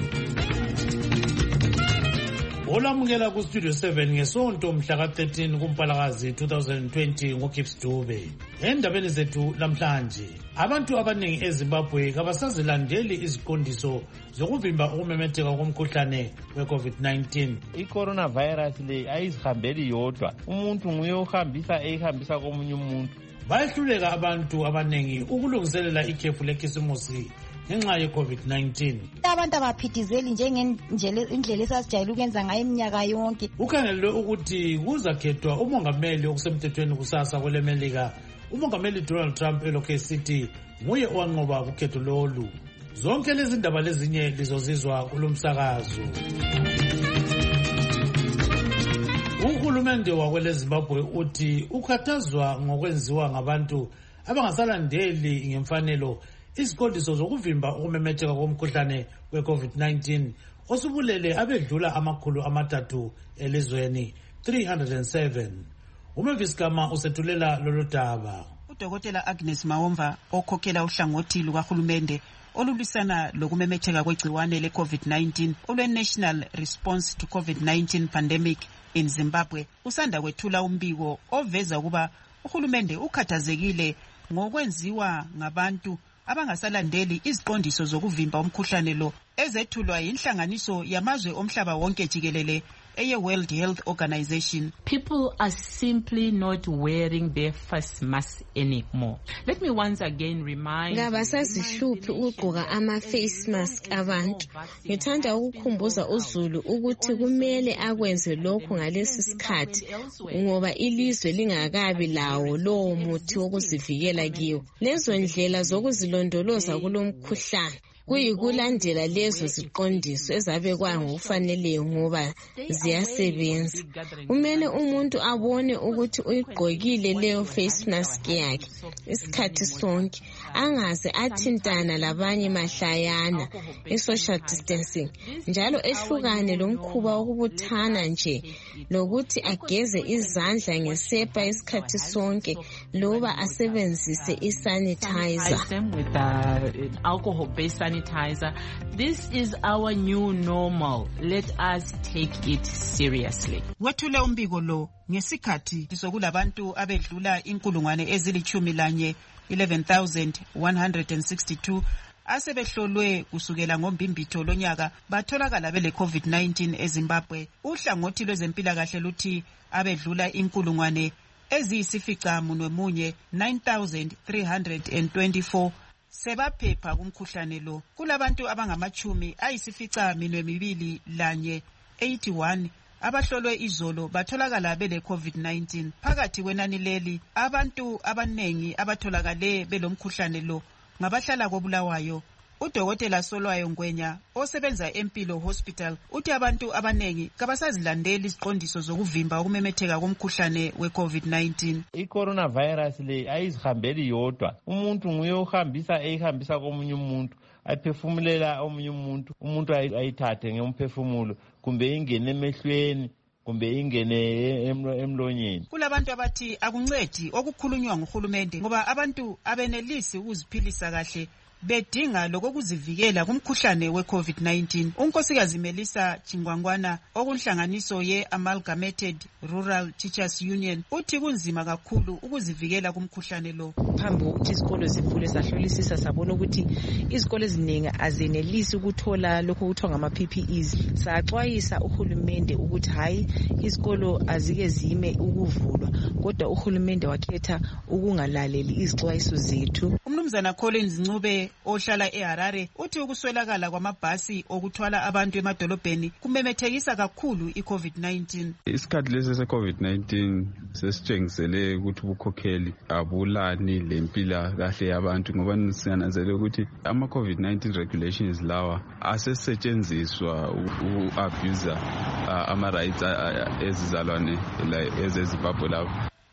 Olamukela ku-Studio seven ngesonto mhla ka-thirteen kuMpalakazi twenty twenty ngoGibbs Dube. Endabeni zethu lamhlanje, abantu abaningi eZimbabwe kabasazilandeli iziqondiso zokuvimba ukumemetheka komkhuhlane we-COVID nineteen. I-coronavirus le ayizihambeli yodwa, umuntu nguye ohambisa eyihambisa komunye umuntu. Bayehluleka abantu abaningi ukulungiselela ikhefu lekhisimusi ngenxa ye-COVID nineteen. Abantu abaphithizeli njengendlela esasijayele ukwenza ngayo iminyaka yonke. Ukhangelelwe ukuthi kuzakhethwa umongameli okusemthethweni kusasa kwelemelika. Umongameli Donald Trump elokhu esithi nguye owanqoba kukhetho lolu. Zonke lezi ndaba lezinye lizozizwa kulomsakazo. Uhulumende wakweleZimbabwe uthi ukhathazwa ngokwenziwa ngabantu abangasalandeli ngemfanelo iziqondiso zokuvimba ukumemetheka komkhuhlane we-COVID nineteen osubulele abedlula amakhulu amathathu elizweni three hundred seven. Umavis Gama usethulela lolu daba. Udokotela Agnes Mawomva okhokhela uhlangothi lukahulumende olulwisana lokumemetheka kwegciwane le-COVID nineteen olwe-National Response to COVID nineteen Pandemic in Zimbabwe usanda kwethula umbiko oveza ukuba uhulumende ukhathazekile ngokwenziwa ngabantu abangasalandeli iziqondiso zokuvimba umkhuhlane lo ezethulwa yinhlanganiso yamazwe omhlaba wonke jikelele eye-World Health Organization. People are simply not wearing their face masks anymore. Let me once again remind ngabasazihluphi ukugqoka ama-face mask abantu. Ngithanda ukukhumbuza uZulu ukuthi kumele akwenze lokhu ngalesi sikhathi ngoba ilizwe lingakabi lawo lowo muthi wokuzivikela kiwo. Lezo ndlela zokuzilondoloza kulomkhuhlane kuyikulandela lezo ziqondiso ezabekwa ngokufaneleyo ngoba ziyasebenza. Kumele umuntu abone ukuthi uyigqokile leyo face mask yakhe isikhathi sonke, angaze athintana labanye mahlayana i-social distancing, njalo ehlukane lomkhuba wokubuthana nje lokuthi ageze izandla ngesepa isikhathi sonke loba asebenzise i-sanitizer. Sanitizer. This is our new normal. Let us take it seriously. Wethule umbiko lo ngesikhathi sokulabantu abedlula inkulungwane ezilichumi lanye eleven thousand one hundred sixty-two asebehlolwe kusukela ngombimbitho lonyaka batholakala bele COVID nineteen eZimbabwe. Uhlangothi lwezempilakahle luthi abedlula inkulungwane eziyisifica munwe munye nine thousand three hundred twenty-four sebaphepha kumkhuhlane lo. Kulabantu abangamachumi ayisifica minwe mibili lanye eighty-one abahlolwe izolo batholakala bele COVID nineteen. Phakathi kwenani leli abantu abanengi abatholakale belomkhuhlane lo ngabahlala koBulawayo. Udokotela Solwayo Ngwenya osebenza eMpilo Hospital uthi abantu abanengi kabasazilandeli iziqondiso zokuvimba ukumemetheka komkhuhlane we-COVID nineteen. I-coronavirus le ayizihambeli yodwa, umuntu nguye ohambisa eyihambisa komunye umuntu, ayiphefumulela omunye umuntu, umuntu ayithathe ngomphefumulo kumbe ingene emehlweni kumbe ingene emlonyeni. Kulabantu abathi akuncedi okukhulunywa nguhulumende ngoba abantu abenelisi ukuziphilisa kahle bedinga lokuzivikela kumkhuhlane we-COVID nineteen. Unkosikazi Melissa Chingwangwana okunhlanganiso ye-Amalgamated Rural Teachers Union uthi kunzima kakhulu ukuzivikela kumkhuhlane lo. Phambi kokuthi izikolo zivule sahlolisisa sabona ukuthi izikolo eziningi azenelisi ukuthola lokho kuthiwa ngama-P P Es. Saxwayisa uhulumende ukuthi hayi izikolo azike zime ukuvulwa, kodwa uhulumende wakhetha ukungalaleli izixwayiso zethu. Umnumzana Collins Ncube ohlala eHarare uthi ukuswelakala kwamabhasi okuthwala abantu emadolobheni kumemethekisa kakhulu i-COVID nineteen. Isikhathi lesi se-COVID nineteen sesitshengisele ukuthi ubukhokheli abulani lempila kahle yabantu ngoba siyananzelela ukuthi ama-COVID nineteen regulations lawa asesetshenziswa u-abuser ama-rights ezizalwane ezeZimbabwe lapho.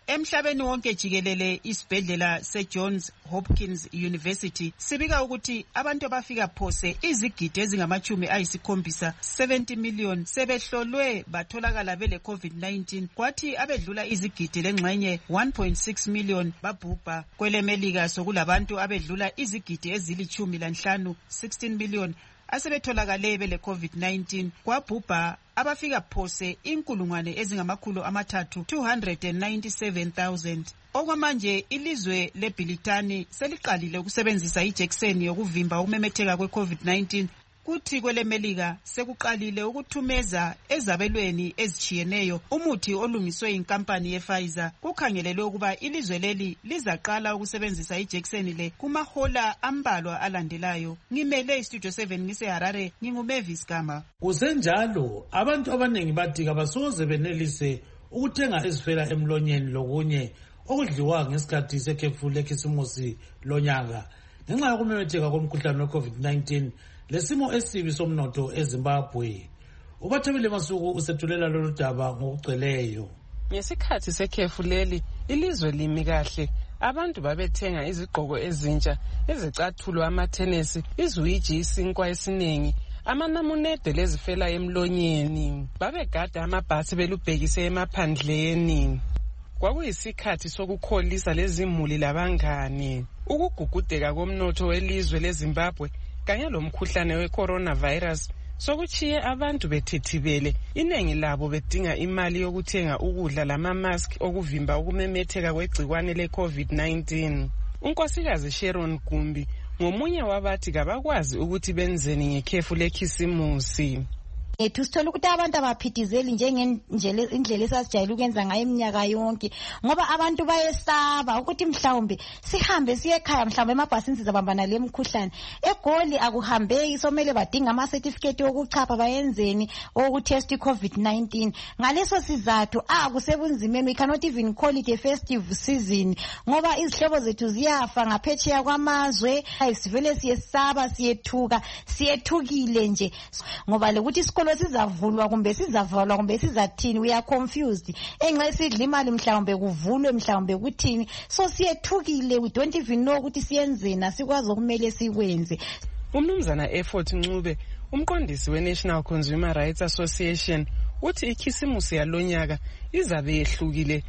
Emhlabeni wonke jikelele isibhedlela seJohns Hopkins University sibika ukuthi abantu abafika phose izigidi ezingamachumi ayisikhombisa seventy million sebehlolwe batholakala bele COVID nineteen, kwathi abedlula izigidi lengxenye one point six million babhubha. KweleMelika sokulabantu abedlula izigidi ezilichumi lanhlanu sixteen million asebetholakale bele COVID nineteen, kwabhubha abafika phose inkulungwane ezingamakhulu amathathu two hundred ninety-seven thousand. Okwamanje ilizwe leBritani seliqalile ukusebenzisa ijekiseni yokuvimba ukumemetheka kwe-COVID nineteen, kuthi kweleMelika sekuqalile ukuthumeza ezabelweni ezichiyeneyo umuthi olungiswe inkampani yePfizer. Kukhangelelwe ukuba ilizwe leli lizaqala ukusebenzisa ijekiseni le kumahola ambalwa alandelayo. Ngimele iStudio seven ngiseHarare, nginguMavis Gama. Kusenjalo abantu abaningi bathi kabasoze benelise ukuthenga ezifela emlonyeni lokunye okudliwa ngesikhathi sekhefu lekhisimusi lonyaka ngenxa yokumemetheka komkhuhlane we-COVID nineteen lesimo esibi somnotho eZimbabwe. Ubathebile Masuku usethulela lolu daba ngokugcweleyo. Ngesikhathi sekhefu leli ilizwe limi kahle, abantu babethenga izigqoko ezintsha, ezicathulo, amathenesi, iziwiji, isinkwa esiningi, amanamunede lezifela emlonyeni. Babegada amabhasi belubhekise emaphandleni. Kwakuyisikhathi sokukholisa lezimuli labangani. Ukugugudeka komnotho welizwe leZimbabwe kanye lomkhuhlane we-coronavirus sokuchiye abantu bethithibele, inengi labo bedinga imali yokuthenga ukudla lama-mask okuvimba ukumemetheka kwegcikwane le-COVID nineteen. Unkosikazi Sharon Gumbi ngomunye wabathi kabakwazi ukuthi benzeni ngekhefu lekhisimusi. Ethu sithola ukuthi abantu abaphithizeli njengendlela indlela esasijayele ukwenza ngayo iminyaka yonke, ngoba abantu bayesaba ukuthi mhlawumbe sihambe siye ekhaya, mhlawumbe emabhasini sizabambana le mkhuhlane. EGoli akuhambeki, somele badinga ama certificate okuchapha bayenzeni okutest COVID nineteen. Ngaleso sizathu akusebunzimeni, we cannot even call it a festive season ngoba izihlobo zethu ziyafa ngaphetsheya kwamazwe. Ayisivele siyesaba, siyethuka, siyethukile nje ngoba lekuthi isikolo sizavulwa kumbe sizavalwa kumbe sizathini, we are confused. Enxa sidla imali mhlawumbe kuvulwe mhlawumbe kuthini, so siyethukile, we don't even know ukuthi siyenzeni, asikwazi okumele sikwenze. Umnumzana Effort Ncube, umqondisi we-National Consumer Rights Association, uthi ikhisimusi yalonyaka izabe yehlukile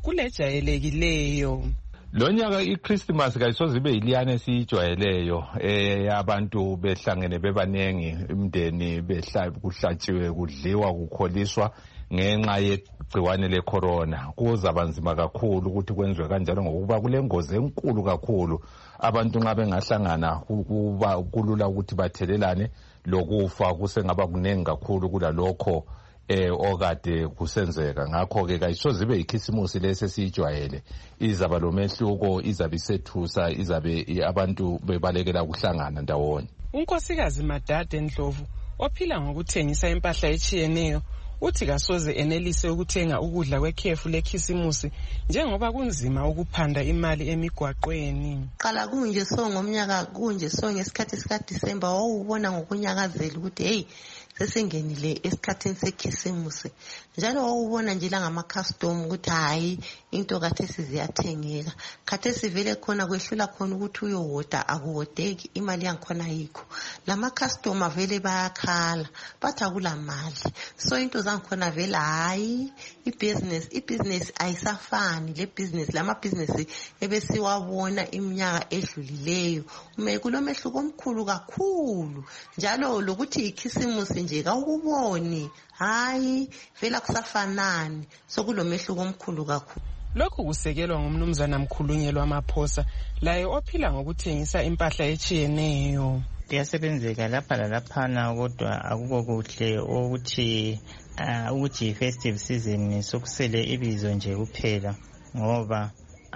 kulejayelekileyo. Lonyaka iChristmas kayisoze ibe yiliyane esiyijwayeleyo eh abantu behlangene bebanengi, imndeni behlala kuhlatshiwe, kudliwa, kukholiswa ngenxa yegciwane lecorona. Kuzabanzima kakhulu ukuthi kwenziwe kanjalo ngokuba kulengozi enkulu kakhulu. Abantu nxa bengahlangana kuba kulula ukuthi bathelelane, lokufa kusengaba kunengi kakhulu kulalokho eh okade kusenzeka. Ngakho ke kayisoze ibe ikhisimusi lese siyijwayele, izaba lomehluko, izabe isethusa, izabe abantu bebalekela ukuhlangana ndawonye. Unkosikazi Madade Ndlovu ophila ngokuthengisa impahla echiyeneyo uthi kasoze enelise ukuthenga ukudla kwekhefu lekhisimusi njengoba kunzima ukuphanda imali emigwaqweni. Qala kunje so ngomnyaka kunje so ngesikhathi sika December wawubona ngokunyakazela ukuthi hey sesingenile esikhathini sekhisimusi, njalo wawubona nje la ngama custom ukuthi hayi into kathesi ziyathengeka, kathesi vele khona kwehlula khona ukuthi uyohoda akuhodeki, imali yankhona yikho. Lama customer vele bayakhala bathi akula mali, so into zankhona vele hayi ibusiness ibusiness ayisafani le business lama business ebesiwabona iminyaka edlulileyo. Ume kulomehluko omkhulu kakhulu, njalo lokuthi ikhisimusi nje kawuboni hayi vela kusafanani, sokulomehluko omkhulu kakhulu. Lokhu kusekelwa ngumnumzana Mkhulunyelwa Maphosa, laye ophila ngokuthengisa impahla echiyeneyo. Kuyasebenzeka lapha lalaphana, kodwa akukho kuhle ukuthi uh, ukuthi festive season sokusele ibizo nje kuphela, ngoba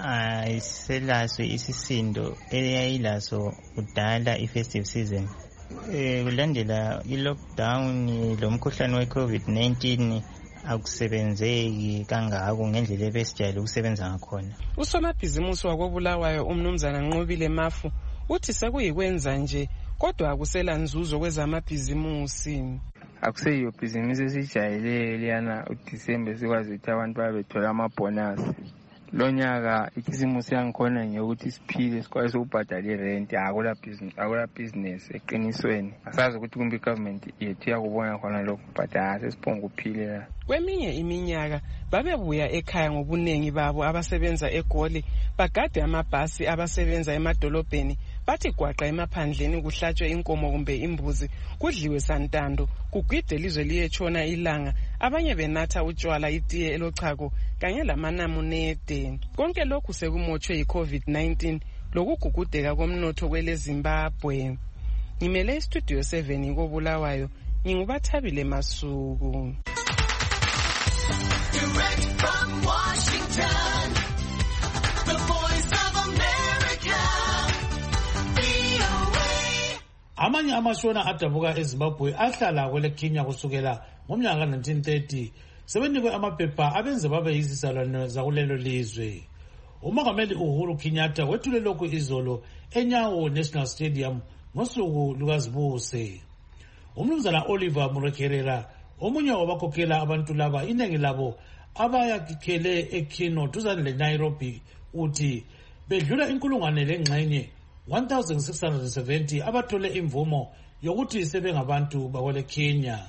ayiselaso uh, isisindo eyayilaso kudala i-festive season. Eh kulandela i-lockdown lomkhuhlane we-COVID nineteen akusebenzeki kangako ngendlela ebesijayele ukusebenza ngakhona. Usomabhizimusi wakobulawayo umnumzana Nqobile Mafu uthi sekuyikwenza nje kodwa akusela nzuzo kwezamabhizimusi. Akuseyo bhizimusi esijayele liyana uDisemba sikwazi ukuthi abantu babethola amabonus. lo nyaka ikhisimusi yangikhona ngeyokuthi siphile sikwazi ukubhadala irent, akula business akula business eqinisweni. Asazi ukuthi kumbe government yethu yakubona khona lokho but asesiphonga ukuphilela. Kweminye iminyaka babebuya ekhaya ngobuningi babo abasebenza eGoli bagade amabhasi abasebenza emadolobheni, bathi gwaqa emaphandleni kuhlatshwe inkomo kumbe imbuzi, kudliwe santando, kugwide ilizwe liyetshona ilanga, abanye benatha utshwala, itiye elochago kanye lamanamunede. Konke lokhu sekumotshwe yi-COVID nineteen lokugugudeka komnotho kwele Zimbabwe. Ngimele istudio seven koBulawayo, ngingubathabile Masuku. Direct from Washington, the voice of America, V O A. Amanye amashona adabuka eZimbabwe ahlala kwele Kenya kusukela ngomnyaka nineteen thirty sebenikwe amaphepha abenze babe yizizalwane zakulelo lizwe. Umongameli Uhuru Kenyatta wethule lokhu izolo eNyawo National Stadium ngosuku lukaZibuse. Umnumzana Oliver Murekerera, omunye wabakhokhela abantu laba inengi labo abayakhele eKino duzane leNairobi, uthi bedlula inkulungwane lengxenye one thousand six hundred seventy abathole imvumo yokuthi sebengabantu bakwele Kenya.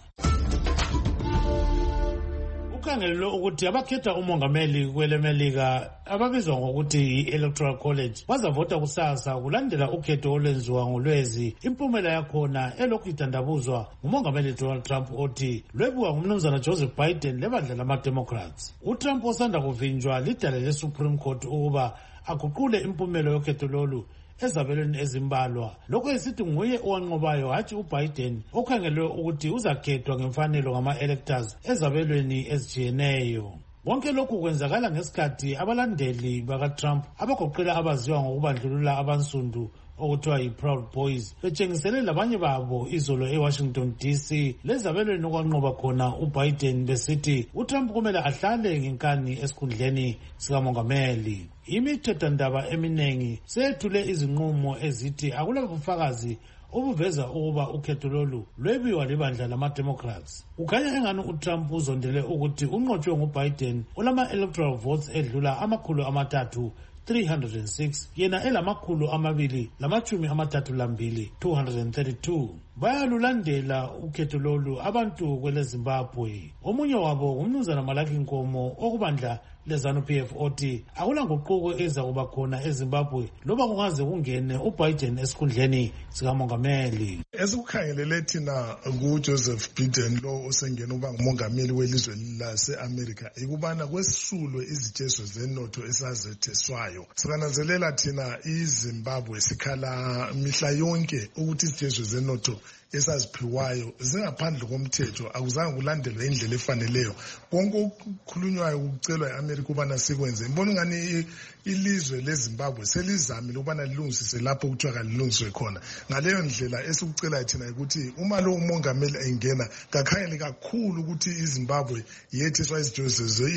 Ukhangelelo ukuthi abakhetha umongameli kwele Melika ababizwa ngokuthi i-Electoral College bazavota kusasa kulandela ukhetho olwenziwa ngolwezi. Impumela yakhona elokhu itandabuzwa ngumongameli Donald Trump othi lwebuka ngumnumzana Joseph Biden lebandla lama-Democrats. UTrump osanda kuvinjwa lidale le-Supreme Court ukuba aguqule impumelo yokhetho lolu ezabelweni ezimbalwa. Lokho esithi nguye owanqobayo hatshi uBiden okhangelwe ukuthi uzakhethwa ngemfanelo ngama-electors ezabelweni ezijiyeneyo. Konke lokhu kwenzakala ngesikhathi abalandeli bakaTrump abagoqela abaziwa ngokubandlulula abansundu okuthiwa yi-Proud Boys betshengisele labanye babo izolo eWashington D C lezabelweni okwanqoba khona uBiden besithi uTrump kumele ahlale ngenkani esikhundleni sikamongameli. Imithethwandaba eminengi seyethule izinqumo ezithi akula bufakazi obuveza ukuba ukhetho lolu lwebiwa libandla lama-Democrats. Kukhanya engani uTrump uzondele ukuthi unqotshwe nguBiden olama-electoral votes edlula amakhulu amathathu three hundred six, yena elamakhulu amabili lamachumi amathathu lambili two hundred thirty-two. Bayalulandela ukhetho lolu abantu kwele Zimbabwe. Omunye wabo ngumnumzana Malaki Nkomo okubandla lezanu P F othi akula nguquko eza kuba khona eZimbabwe loba kungaze kungene uBiden esikhundleni sikamongameli. Esikukhangelele thina kuJoseph Biden lo osengena uba ngumongameli welizwe lase-America ikubana kwesulwe izitezo zenotho esazetheswayo. Sikananzelela thina iZimbabwe sikhala mihla yonke ukuthi izitezo zenotho esaziphiwayo zingaphandle komthetho akuzange kulandelwe indlela efaneleyo. Konke okukhulunywayo ukucelwa eAmerica ubana sikwenze. Ngibona ngani ilizwe leZimbabwe selizamile ubana lilungisise lapho kuthiwa kalilungiswe khona. Ngaleyo ndlela esikucela thina ukuthi uma lo umongameli engena kakhangele kakhulu ukuthi iZimbabwe yethiswa izijeziso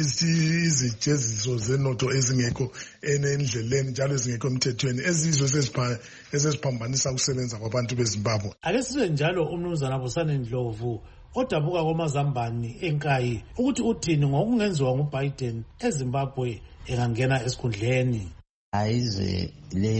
izijeziso zenotho ezingekho endleleni njalo ezingekho emthethweni ezizwe eziziphambanisa ukusebenza kwabantu beZimbabwe. Ake njalo umnumzana Busani Ndlovu odabuka kwamazambani enkayi ukuthi uthini ngokungenziwa nguBiden eZimbabwe engangena esikhundleni. Ayizwe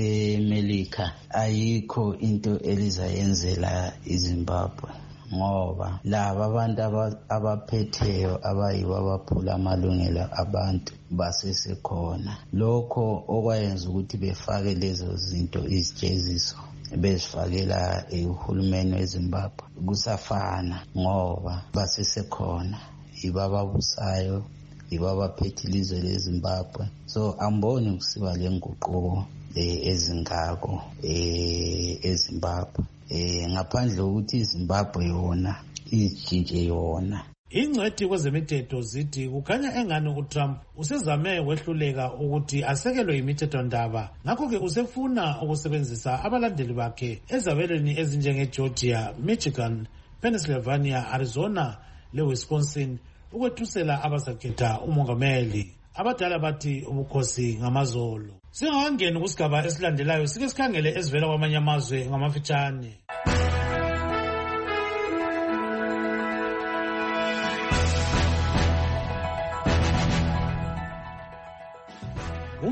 leMelika ayikho into elizayenzela iZimbabwe ngoba laba abantu abaphetheyo abayibo abaphula amalungelo abantu basesekhona. Lokho okwayenza ukuthi befake lezo zinto izijeziso bezifakela uhulumeni weZimbabwe kusafana ngoba basesekhona ibababusayo ibabaphethe ilizwe leZimbabwe. So amboni kusiba lenguquko ezingako eZimbabwe ngaphandle ukuthi iZimbabwe yona izitshintshe yona. Ingcwethi kwezemithetho zithi kukhanya engani uTrump usezame wehluleka ukuthi asekelwe imithethwandaba, ngakho-ke usefuna ukusebenzisa abalandeli bakhe ezabelweni ezinjengeGeorgia, Michigan, Pennsylvania, Arizona leWisconsin ukwethusela abazakhetha umongameli. Abadala bathi ubukhosi ngamazolo. Singakangeni kusigaba esilandelayo sike sikhangele ezivela kwamanye amazwe ngamafitshane.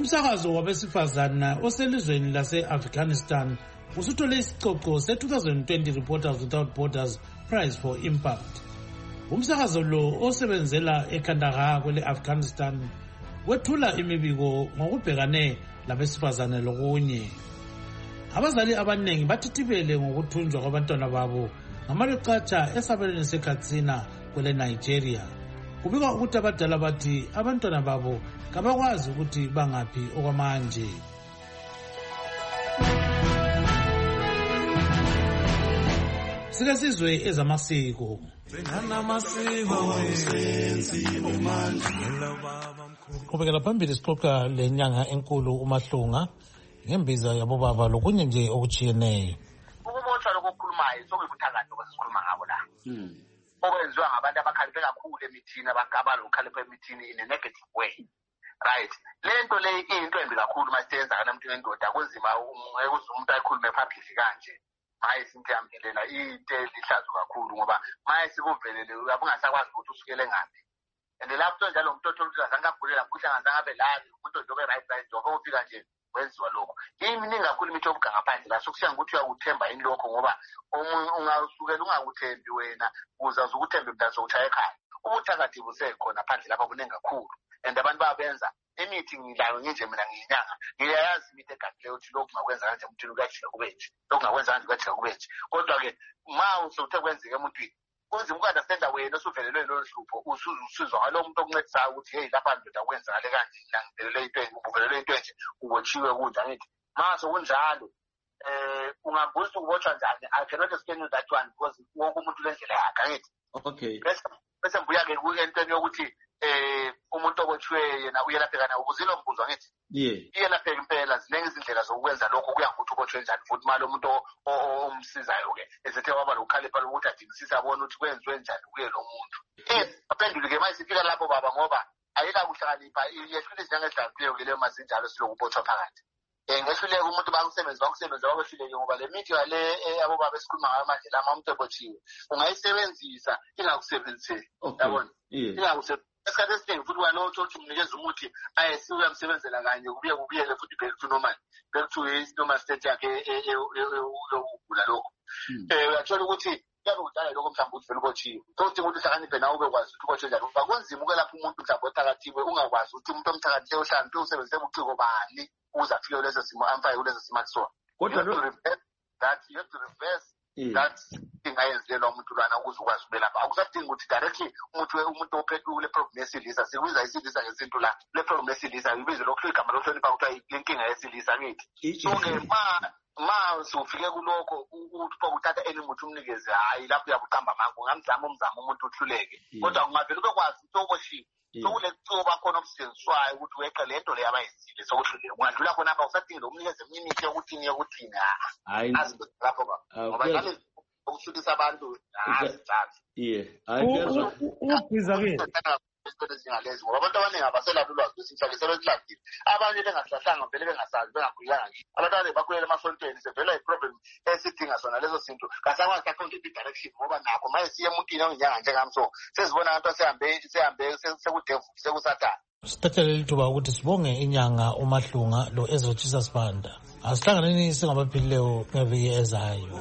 Umsakazo wabesifazana oselizweni lase-Afghanistan usuthole isicoco se-twenty twenty Reporters Without Borders Prize for Impact. Umsakazo lo osebenzela eKandahar kwele-Afghanistan wethula imibiko ngokubhekane labesifazane lokunye. Abazali abaningi bathithibele ngokuthunjwa kwabantwana babo ngamalucatsha esabelweni seKatsina kwele Nigeria. Kubikwa ukuthi abadala bathi abantwana babo kabakwazi ukuthi bangaphi okwamanje. Sike sizwe ezamasiko. Qhubekela phambili sixoxa lenyanga enkulu uMahlunga ngembiza yabobaba lokunye nje okujiyeneyo. Ukubotshwa lokukhulumayo sokuyibuthakathi okwesikhuluma ngabo la. Okwenziwa ngabantu abakhaliphe kakhulu emithini abagabala ukhaliphe emithini in a negative way. Right. Lento le into embi kakhulu masiyenza kana umuntu endoda kunzima ungeke umuntu ayikhulume public kanje. Hayi sinto yamhelela into lihlazo kakhulu ngoba maye sikuvelele uyabungasakwazi ukuthi usukele ngapi. And lapho njalo umuntu othola ukuthi angagulele umkhuhlane angazangabe lali umuntu ojobe right right jobe ufika nje wenziwa lokho. Iminingi kakhulu imithi yobuga ngaphandle la sokusiya ukuthi uyakuthemba yini lokho ngoba ungasukela ungakuthembi wena uzaza ukuthemba mntazo uthaya ekhaya. Ubuthakathi busekhona phandle lapha kuningi kakhulu. And abantu babenza imithi ngilayo nginje mina ngiyinyanga ngiyayazi imithi egagileyo ukuthi lokhu ngakwenza kanje umthini ukajika kubethi lokhu ngakwenza kanje ukajika kubethi kodwa ke ma usuthe kwenzeke emuntwini kunzima uku-understand wena osuvelelwe lolu hlupho usuzwa ngalo muntu okuncedisayo ukuthi hey lapha ndoda kwenzakale kanje ngivelelwe into enje uvelelwe into enje ubotshiwe kunja ngithi ma sokunjalo eh ungambuza ukubotshwa njani I cannot explain you that one because wonke umuntu lendlela yakhe ngithi okay bese mbuya ke kuyentweni yokuthi eh umuntu obotshiwe yena uyelaphekana ukuzilo mbuzo ngithi yeah iyelapheka impela ziningi izindlela zokwenza lokho kuya ngokuthi ubotshwe njani futhi mali umuntu omsizayo ke esethe waba lokukhalipha lokuthi adingisisa abone ukuthi kwenziwe njani kuye lo muntu eh aphendule ke manje sifika lapho baba ngoba ayila kuhlakanipha yehlule njengedlampileyo ke leyo mazinjalo silokubotshwa phakathi eh ngehluleke umuntu bakusebenza bakusebenza bakuhluleke ngoba le mithi yale abo baba esikhuluma ngayo manje lama umuntu ebotshiwe ungayisebenzisa ingakusebenzisi yabona ingakusebenzisi esikhathi esiningi futhi wena othi umnikeza umuthi ayesi uyamsebenzela kanye kubuye kubuyele futhi back to normal back to his normal state yakhe eyokugula lokho eh uyathola ukuthi yabe kudala lokho mhlawumbe ukuthi vele ubotshiwe sokuthi ukuthi uhlakaniphe nawe ubekwazi ukuthi ubotshwe njani ngoba kunzima ukwelapha umuntu mhlawumbe othakathiwe ungakwazi ukuthi umuntu omthakathileyo uhlampe usebenzise ubuciko bani uze afike kuleso simo amfaye kuleso simo akusona kodwa that you have to reverse that thing ayenzelwa umuntu lwana ukuze ukwazi ukubelapha akusadingi ukuthi directly umuntu umuntu ophethe le problem yesilisa sikubiza isilisa ngesinto la le problem yesilisa ibizo lokho igama lokuhlonipha ukuthi inkinga yesilisa ngithi so ke ma ma sufike kuloko ukuthi ukuthatha enye umuntu umnikeze hayi lapho uyabuqamba mako ngamzama umzamo umuntu uhluleke kodwa kungavela bekwazi ukuthi oboshiwe sokule cuba khona obusetshenziswayo ukuthi weqa lento le yabayizile sokuhluleka ungadlula khona apha usadinga umnikeze imithi yokuthi ni yokuthi hayi lapho baba ngoba njalo ukuhlulisa abantu hayi yeah hayi ubhiza ke isikole singalezi ngoba abantu abaningi abaselalo ulwazi lwesinhlalo sebesilahlile abanye bengahlahlanga vele bengasazi bengakhulanga nje abantwana bakhulele emasontweni sevela iproblem esidinga sona lezo sinto kasakwazi kakhulu i-direction ngoba nakho manje siye emuntwini onginyanga njengamso sezibona abantu sehambe sehambe sekudevu sekusathana sithathelele lithuba ukuthi sibonge inyanga uMahlunga lo ezotshisa sibanda asihlanganeni singabaphilileyo ngeviki ezayo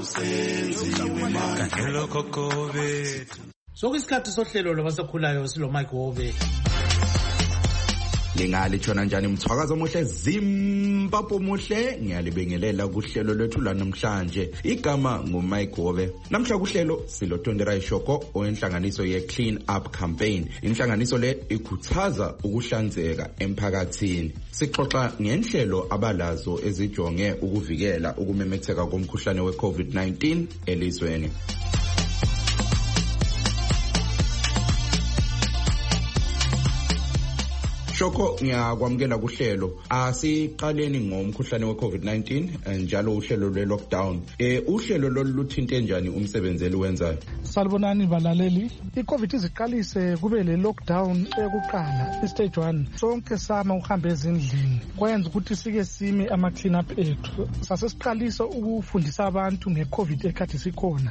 sokuyisikhathi sohlelo lwabasakhulayo silo Mike Wove lingalithona njani mthwakazo omuhle Zimbabwe muhle ngiyalibengelela kuhlelo lwethu lanamhlanje igama nguMike Wove namhla kuhlelo silo Tonderai Shoko oyenhlanganiso ye Clean Up Campaign inhlanganiso le ikhuthaza ukuhlanzeka emphakathini sixoxa ngenhlelo abalazo ezijonge ukuvikela ukumemetheka komkhuhlane we COVID nineteen elizweni Shoko ngiyakwamukela kuhlelo asiqaleni ngomkhuhlane we COVID nineteen njalo uhlelo lwe lockdown eh uhlelo loluthinte njani umsebenzeli wenzayo Salibonani balaleli iCovid iziqalise kube le lockdown ekuqala istage one sonke sama uhambe ezindlini kwenza ukuthi sike sime ama clean up ethu sasesiqalisa ukufundisa abantu ngeCovid ekhathi sikhona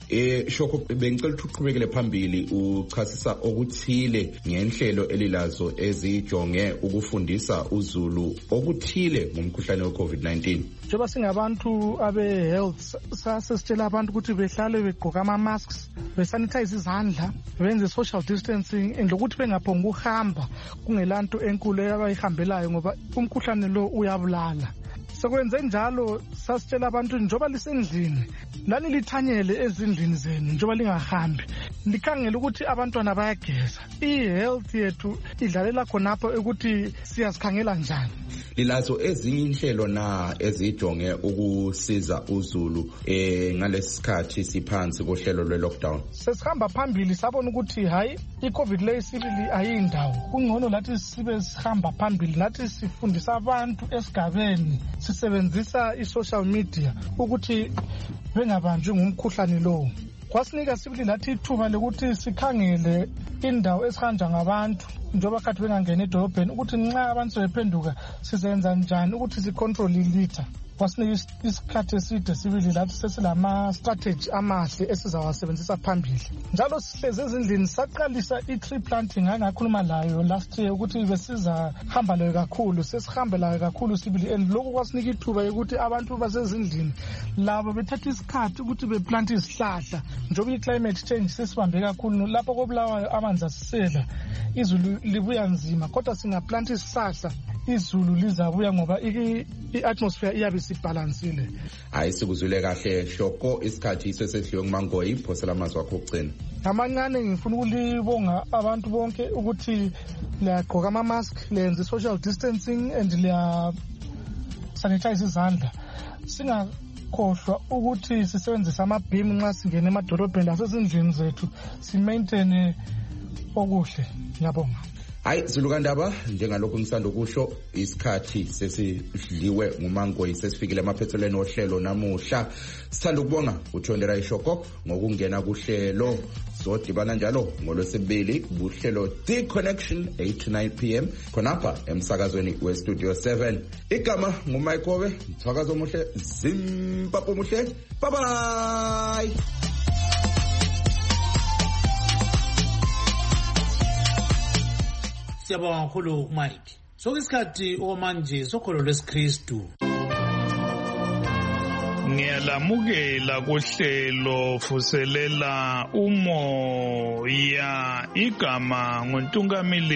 eh Shoko bengicela ukuthi uqhubekele phambili uchasisa okuthile ngenhlelo elilazo ezijonge ukufundisa uZulu okuthile ngomkhuhlane we-COVID nineteen. Njengoba singabantu abe-health sasesitshela abantu ukuthi behlale begqoka ama-masks, besanitize izandla, benze social distancing, and lokuthi bengaphonga ukuhamba kungelanto enkulu abayihambelayo ngoba umkhuhlane lo uyabulala. Sekwenze njalo sasitshela abantu njoba lisendlini lani lithanyele ezindlini zenu njoba lingahambi likhangela ukuthi abantwana bayageza. I-health yethu idlalela khonapho ukuthi siyasikhangela njani. Lilazo ezinye inhlelo na ezijonge ukusiza uZulu eh ngalesi sikhathi siphansi kohlelo lwe-lockdown. Sesihamba phambili sabona ukuthi hayi i-COVID le sibili ayindawo. Kungcono lathi sibe sihamba phambili nathi sifundisa abantu esigabeni sisebenzisa i-social media ukuthi bengabanjwi ngumkhuhlane lo. Kwasinika sibili lathi ithuba lokuthi sikhangele indawo esihanja ngabantu njoba khathi bengangena edolobheni ukuthi nxa abantu sebephenduka sizenza njani ukuthi sicontrol ilitha. Kwasinika isikhathi eside sibili lathi sesilama strategy amahle esizawasebenzisa phambili. Njalo sihleze ezindlini saqalisa i-tree planting angakhuluma layo last year ukuthi besiza hamba layo kakhulu, sesihamba layo kakhulu sibili, and lokho kwasinika ithuba ukuthi abantu basezindlini labo bethatha isikhathi ukuthi beplante izihlahla njoba i-climate change sesibambe kakhulu lapho kobulawayo amanzi asisela izulu libuya nzima, kodwa singaplanta isihlahla izulu lizabuya ngoba i-atmosphere iyabe sibalansile. Hayi sikuzwile kahle Shoko, isikhathi isesedliwe nguMangoyi, phosela amazwi wakho okugcina. Amancane ngifuna ukulibonga abantu bonke ukuthi liyagqoka ama-mask, lenza social distancing and liya sanitize izandla. Singakhohlwa ukuthi sisebenzise amabhimu nxa singena emadolobheni lasezindlini zethu, si-maintain okuhle. Ngiyabonga. Hayi Zulukandaba, njengalokho ngisando kusho isikhathi sesidliwe nguMangoyi, sesifikile emaphethelweni ohlelo namuhla. Sithanda ukubonga uThondera Ishoko ngokungena kuhlelo. Sodibana njalo ngolwesibili kuhlelo The Connection eight to nine p m khonapha emsakazweni we Studio seven. Igama nguMaikobe, mthakazo omuhle, Zimbabwe muhle. Bye bye. Siyabonga kakhulu Mike. Sokusikhathi okwamanje sokholo lwesikristu. Ngiyalamukela kuhlelo Vuselela Umoya, igama nguNtungamili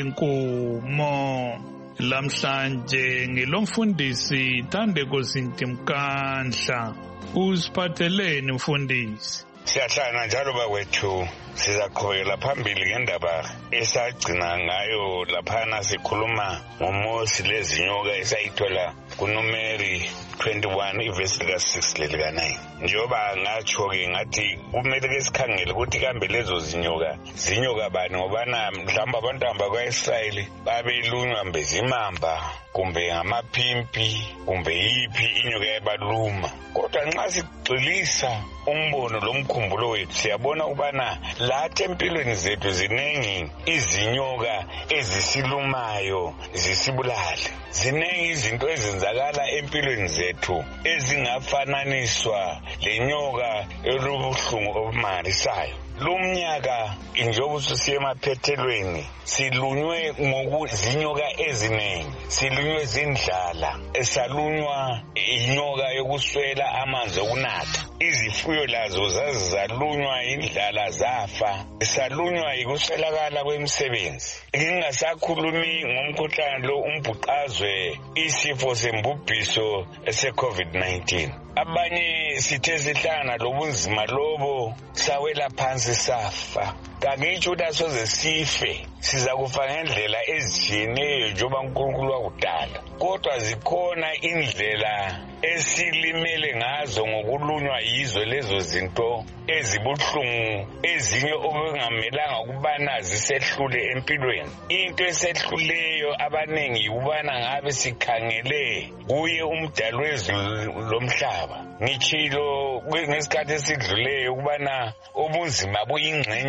Nkomo. Lamhlanje ngilomfundisi Thandeko Mkandla. Usiphatheleni mfundisi? Siyahlala njalo bakwethu, sizaqhubekela phambili ngendaba esagcina ngayo laphana sikhuluma ngoMosi lezinyoka esayithola kuNumeri twenty-one ivesi lika six lelika nine. Njengoba ngatsho-ke ngathi kumele ke sikhangele ukuthi kambe lezo zinyoka zinyoka bani, ngobana mhlawumbe abantu bakwa-Israyeli babelunywa mbezimamba kumbe ngamaphimpi kumbe yiphi inyoka yabaluma. Kodwa nxa sigxilisa umbono lomkhumbulo wethu siyabona ubana lathi empilweni zethu zinengi izinyoka ezisilumayo zisibulale. Zinengi izinto ezenzakala empilweni zethu ezingafananiswa lenyoka elobuhlungu obumangalisayo. Lumnyaka injoba ususiye emaphethelweni silunywe ngokuzinyoka eziningi, silunywe zindlala, esalunywa inyoka yokuswela amanzi okunatha. Izifuyo lazo zazizalunywa indlala zafa, salunywa yikuswelakala kwemisebenzi. Ngingasakhulumi ngomkhuhlane lo umbhuqazwe isifo sembubhiso ese-COVID nineteen. Abanye sithe sihlangana lobunzima lobo sawela phansi safa. Kangitsho ukuthi asoze sife, siza kufa ngendlela ezitshiyeneyo njengoba uNkulunkulu wakudala. Kodwa zikhona indlela esilimele ngazo ngokulunywa yizo lezo zinto ezibuhlungu, ezinye okungamelanga ukubana zisehlule empilweni. Into esehluleyo abanengi ukubana ngabe sikhangele kuye umdali wezulu lomhlaba. Ngitshilo ngesikhathi esidluleyo ukubana ubunzima buyingxenye yempilo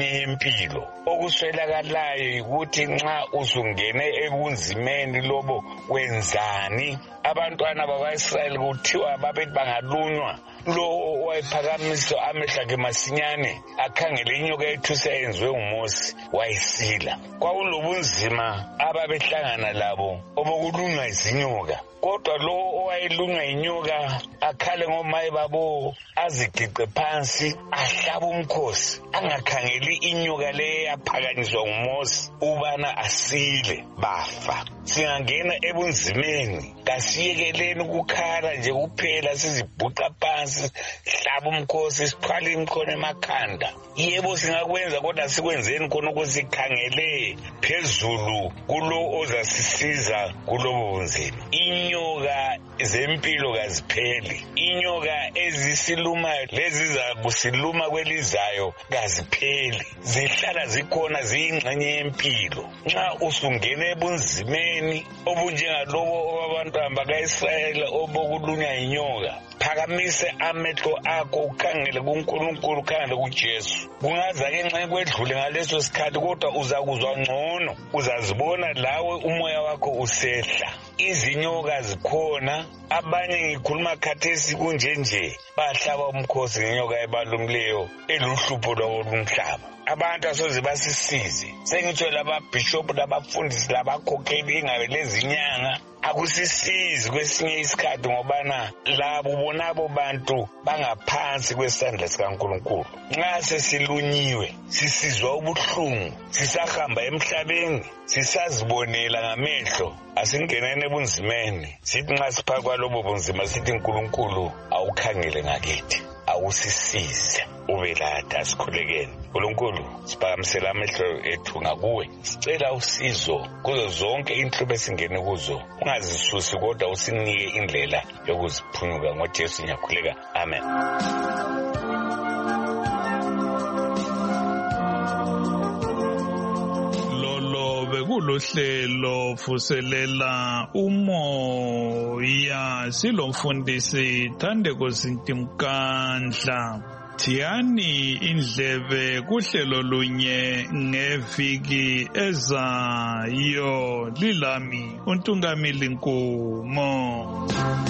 zempilo. Okuswelakalayo ukuthi nxa usungene ebunzimeni lobo wenzani. Abantwana bakwa-Israyeli kuthiwa babethi bangalunywa lo owayephakamisa amehlo akhe masinyane akhangele inyoka ethusa yenziwe nguMosi wayisila. Kwakulobunzima ababehlangana labo obokulunywa izinyoka. Kodwa lo owayelunywa inyoka akhale ngomaye babo azigiqe phansi ahlaba umkhosi angakhangeli inyoka le yaphakanyiswa nguMosi ubana asile bafa. Singangena ebunzimeni kasiyekeleni ukukhala nje kuphela sizibhuqa phansi hlaba umkhosi sithwala imkhono emakhanda. Yebo singakwenza kodwa sikwenzeni khona ukusikhangele phezulu kulo ozasisiza kulobo bunzima. Inyoka zempilo kazipheli. Inyoka ezisilumayo leziza kusiluma kwelizayo kazipheli. Zihlala zikhona ziyingxenye yempilo. Nxa usungene ebunzimeni obunjengalobo abantwana baka-Israyeli obokulunywa inyoka, phakamise amehlo akho ukhangele kuNkulunkulu, ukhangele kuJesu. Kungazake nxa kwedlule ngaleso sikhathi kodwa uzakuzwa ngcono, uzazibona lawe umoya wakho usehla. Izinyoka zikhona, abanye ngikhuluma khathesi kunje nje bahlaba umkhosi ngenyoka ebalumleyo eluhlupho lwabo lumhlaba. Abantu asoze basisize. Sengitsho laba bishop labafundisi labakhokheli ingabe lezinyanga akusisizi kwesinye isikhathi ngobana labo bonabo bantu bangaphansi kwesandla sikaNkulunkulu. Nxa sesilunyiwe sisizwa ubuhlungu, sisahamba emhlabeni, sisazibonela ngamehlo, asingenene ebunzimeni. Sithi nxa siphakwa lobo bunzima sithi uNkulunkulu awukhangele ngakithi, awusisize ube lathi asikhulekeni. Nkulunkulu siphakamisela amehlo ethu ngakuwe, sicela usizo kuzo zonke inhlobo esingene kuzo, ungazisusi kodwa usinike indlela yokuziphunyuka. NgoJesu ngiyakhuleka, amen. Bekulohlelo vuselela umoya silomfundisi Thandeko Zintimkandla. Thiyani indlebe kuhlelo lunye ngeviki ezayo. Lilami uNtungamili Nkomo.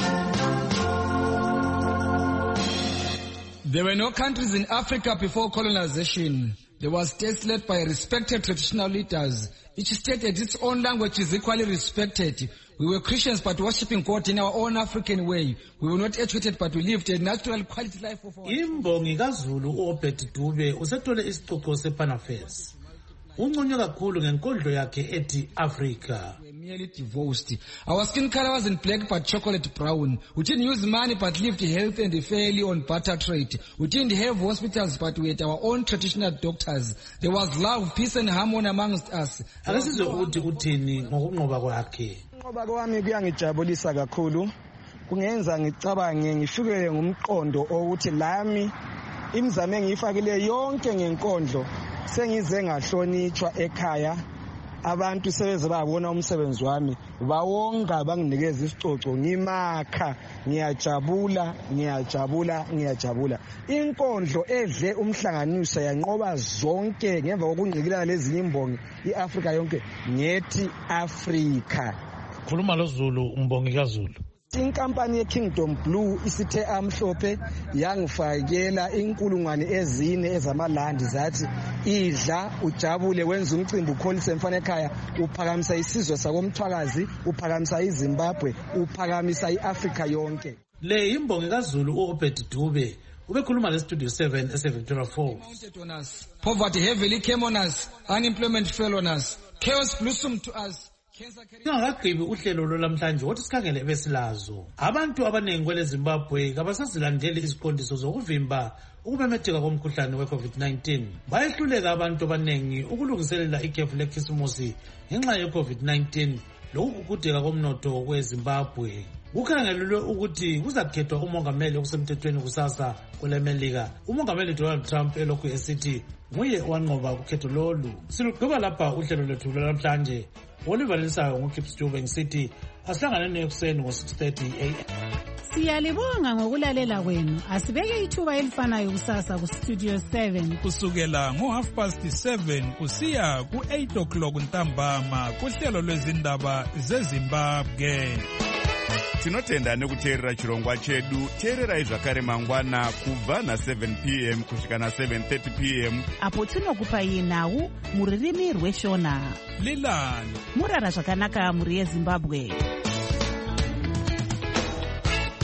There were no countries in Africa before colonization. There were states led by respected traditional leaders. Each state had its own language is equally respected. We were Christians but worshipping God in our own African way. We were not educated but we lived a natural quality life of our... Imbongi kaZulu uObed Dube usethole isicoco sePanafest. Unconyo kakhulu ngenkondlo yakhe ethi Africa. Merely divorced. Our skin color wasn't black but chocolate brown. We didn't use money but lived healthy and fairly on barter trade. We didn't have hospitals but we had our own traditional doctors. There was love, peace and harmony amongst us. Akasizwe ukuthi uthini ngokunqoba kwakhe. Ngoba kwami kuyangijabulisa kakhulu. Kungenza ngicabange ngifike ngumqondo ukuthi lami imizamo engiyifakile yonke ngenkondlo sengize ngahlonitshwa ekhaya. Abantu sebeze babona umsebenzi wami bawonga banginikeza isicoco ngimakha ngiyajabula ngiyajabula ngiyajabula. Inkondlo edle umhlanganiso yanqoba zonke ngemva kokungqikilana lezi imbongi iAfrika yonke ngethi Africa. Khuluma loZulu umbongi kaZulu. Inkampani yeKingdom Blue isithe amhlophe yangifakela inkulungwane ezine ezamalandi zathi idla ujabule wenza umcimbi ukholise mfana ekhaya uphakamisa isizwe sakomthwakazi uphakamisa iZimbabwe uphakamisa iAfrika yonke. Le imbongi kaZulu uObed Dube ubekhuluma le Studio seven eseVictoria Falls. Poverty heavily came on us, unemployment fell on us, chaos blossomed to us. Singakagqibi uhlelo lolwamhlanje wothi sikhangele ebesilazo. Abantu abanengi kwele Zimbabwe kabasazilandeli iziqondiso zokuvimba ukumemetheka komkhuhlane we-COVID nineteen. Bayehluleka abantu abanengi ukulungiselela ikhefu lekhisimusi ngenxa ye-COVID nineteen lokugugudeka komnotho kweZimbabwe. Kukhangelelwe ukuthi kuzakhethwa umongameli okusemthethweni kusasa kweleMelika. Umongameli Donald Trump elokhu esithi nguye wanqoba kukhetho lolu. Silugqiba lapha uhlelo lwethu lwamhlanje. Oliver Lisayo ngoKips Dube ngisithi asihlangane nekuseni ngo six thirty a m Siyalibonga ngokulalela kwenu. Asibeke ithuba elifanayo kusasa ku Studio seven. Kusukela ngo half past seven kusiya ku eight o'clock ntambama kuhlelo lwezindaba zeZimbabwe. Tinotenda nekuteerera chirongwa chedu. Teererai zvakare mangwana kubva na seven p m kusvika na seven thirty p m apo tinokupai nhau muririmi rweshona. Lilani murara zvakanaka muri yeZimbabwe.